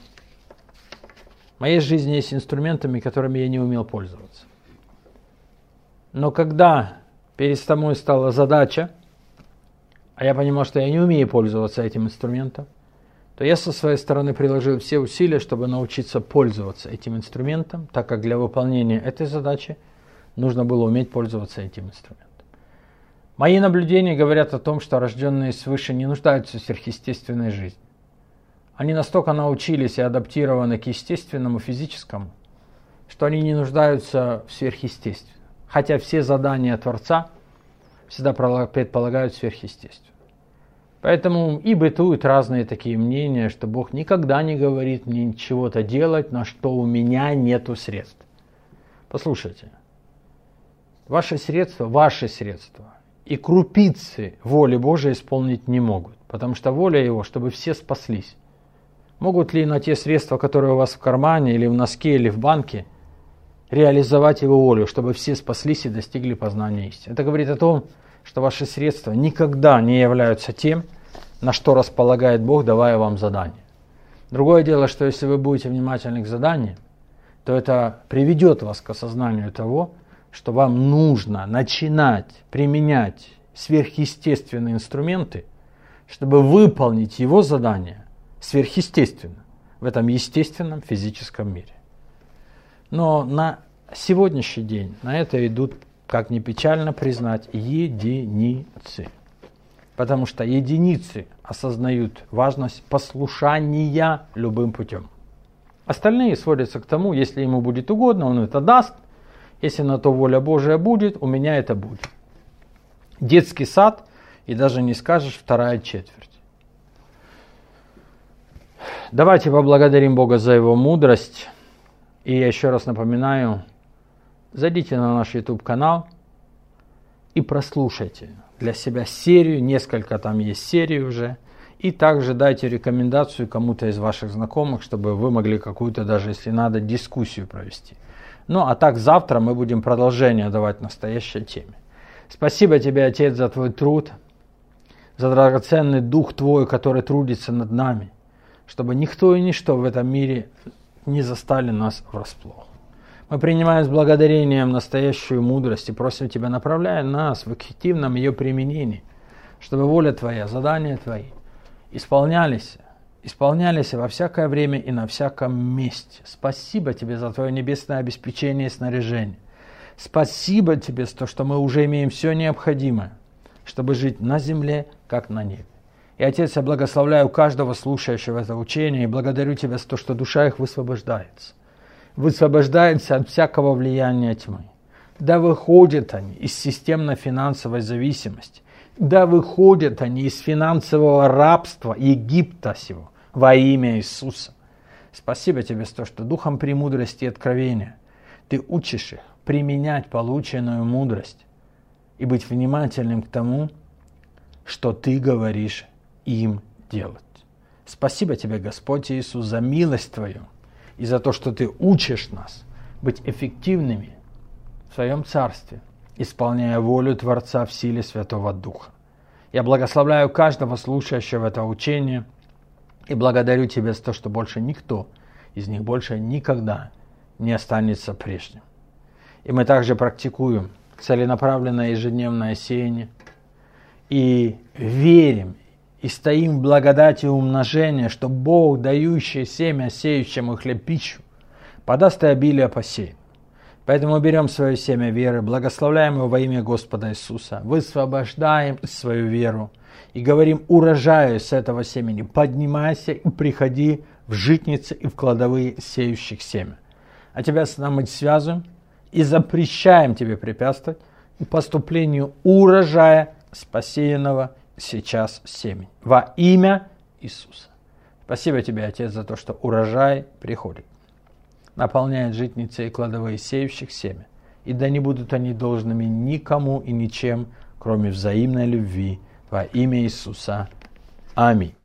в моей жизни есть инструментами, которыми я не умел пользоваться. Но когда передо мной стала задача, а я понимал, что я не умею пользоваться этим инструментом, то я со своей стороны приложил все усилия, чтобы научиться пользоваться этим инструментом, так как для выполнения этой задачи нужно было уметь пользоваться этим инструментом. Мои наблюдения говорят о том, что рожденные свыше не нуждаются в сверхъестественной жизни. Они настолько научились и адаптированы к естественному, физическому, что они не нуждаются в сверхъестественном. Хотя все задания Творца всегда предполагают сверхъестественное. Поэтому и бытуют разные такие мнения, что Бог никогда не говорит мне чего-то делать, на что у меня нету средств. Послушайте, ваши средства и крупицы воли Божией исполнить не могут, потому что воля Его, чтобы все спаслись. Могут ли на те средства, которые у вас в кармане, или в носке, или в банке, реализовать Его волю, чтобы все спаслись и достигли познания истины? Это говорит о том, что ваши средства никогда не являются тем, на что располагает Бог, давая вам задание. Другое дело, что если вы будете внимательны к заданию, то это приведет вас к осознанию того, что вам нужно начинать применять сверхъестественные инструменты, чтобы выполнить Его задание сверхъестественно в этом естественном физическом мире. Но на сегодняшний день на это идут, как ни печально признать, единицы. Потому что единицы осознают важность послушания любым путем. Остальные сводятся к тому, если ему будет угодно, он это даст. Если на то воля Божия будет, у меня это будет. Детский сад, и даже не скажешь, вторая четверть. Давайте поблагодарим Бога за Его мудрость. И я еще раз напоминаю, зайдите на наш YouTube-канал и прослушайте для себя серию, несколько там есть серий уже, и также дайте рекомендацию кому-то из ваших знакомых, чтобы вы могли какую-то, даже если надо, дискуссию провести. Ну а так завтра мы будем продолжение давать настоящей теме. Спасибо тебе, Отец, за твой труд, за драгоценный Дух Твой, который трудится над нами, чтобы никто и ничто в этом мире не застали нас врасплох. Мы принимаем с благодарением настоящую мудрость и просим Тебя, направляй нас в эффективном ее применении, чтобы воля Твоя, задания Твои исполнялись во всякое время и на всяком месте. Спасибо Тебе за Твое небесное обеспечение и снаряжение. Спасибо Тебе за то, что мы уже имеем все необходимое, чтобы жить на земле, как на небе. И, Отец, я благословляю каждого слушающего это учение и благодарю Тебя за то, что душа их высвобождается. Высвобождается от всякого влияния тьмы. Да выходят они из системно-финансовой зависимости. Да выходят они из финансового рабства Египта сего во имя Иисуса. Спасибо Тебе за то, что духом премудрости и откровения Ты учишь их применять полученную мудрость и быть внимательным к тому, что Ты говоришь им делать. Спасибо Тебе, Господь Иисус, за милость Твою и за то, что Ты учишь нас быть эффективными в Своем Царстве, исполняя волю Творца в силе Святого Духа. Я благословляю каждого слушающего это учение и благодарю Тебя за то, что больше никто из них больше никогда не останется прежним. И мы также практикуем целенаправленное ежедневное сеяние и верим и стоим в благодати умножения, что Бог, дающий семя сеющему хлеб пищу, подаст и обилие посеян. Поэтому берем свое семя веры, благословляем его во имя Господа Иисуса, высвобождаем свою веру и говорим урожаю с этого семени: поднимайся и приходи в житницы и в кладовые сеющих семя. А тебя с нами связываем и запрещаем тебе препятствовать поступлению урожая с посеянного сейчас семени. Во имя Иисуса. Спасибо тебе, Отец, за то, что урожай приходит, наполняет житницы и кладовые сеющих семя. И да не будут они должными никому и ничем, кроме взаимной любви. Во имя Иисуса. Аминь.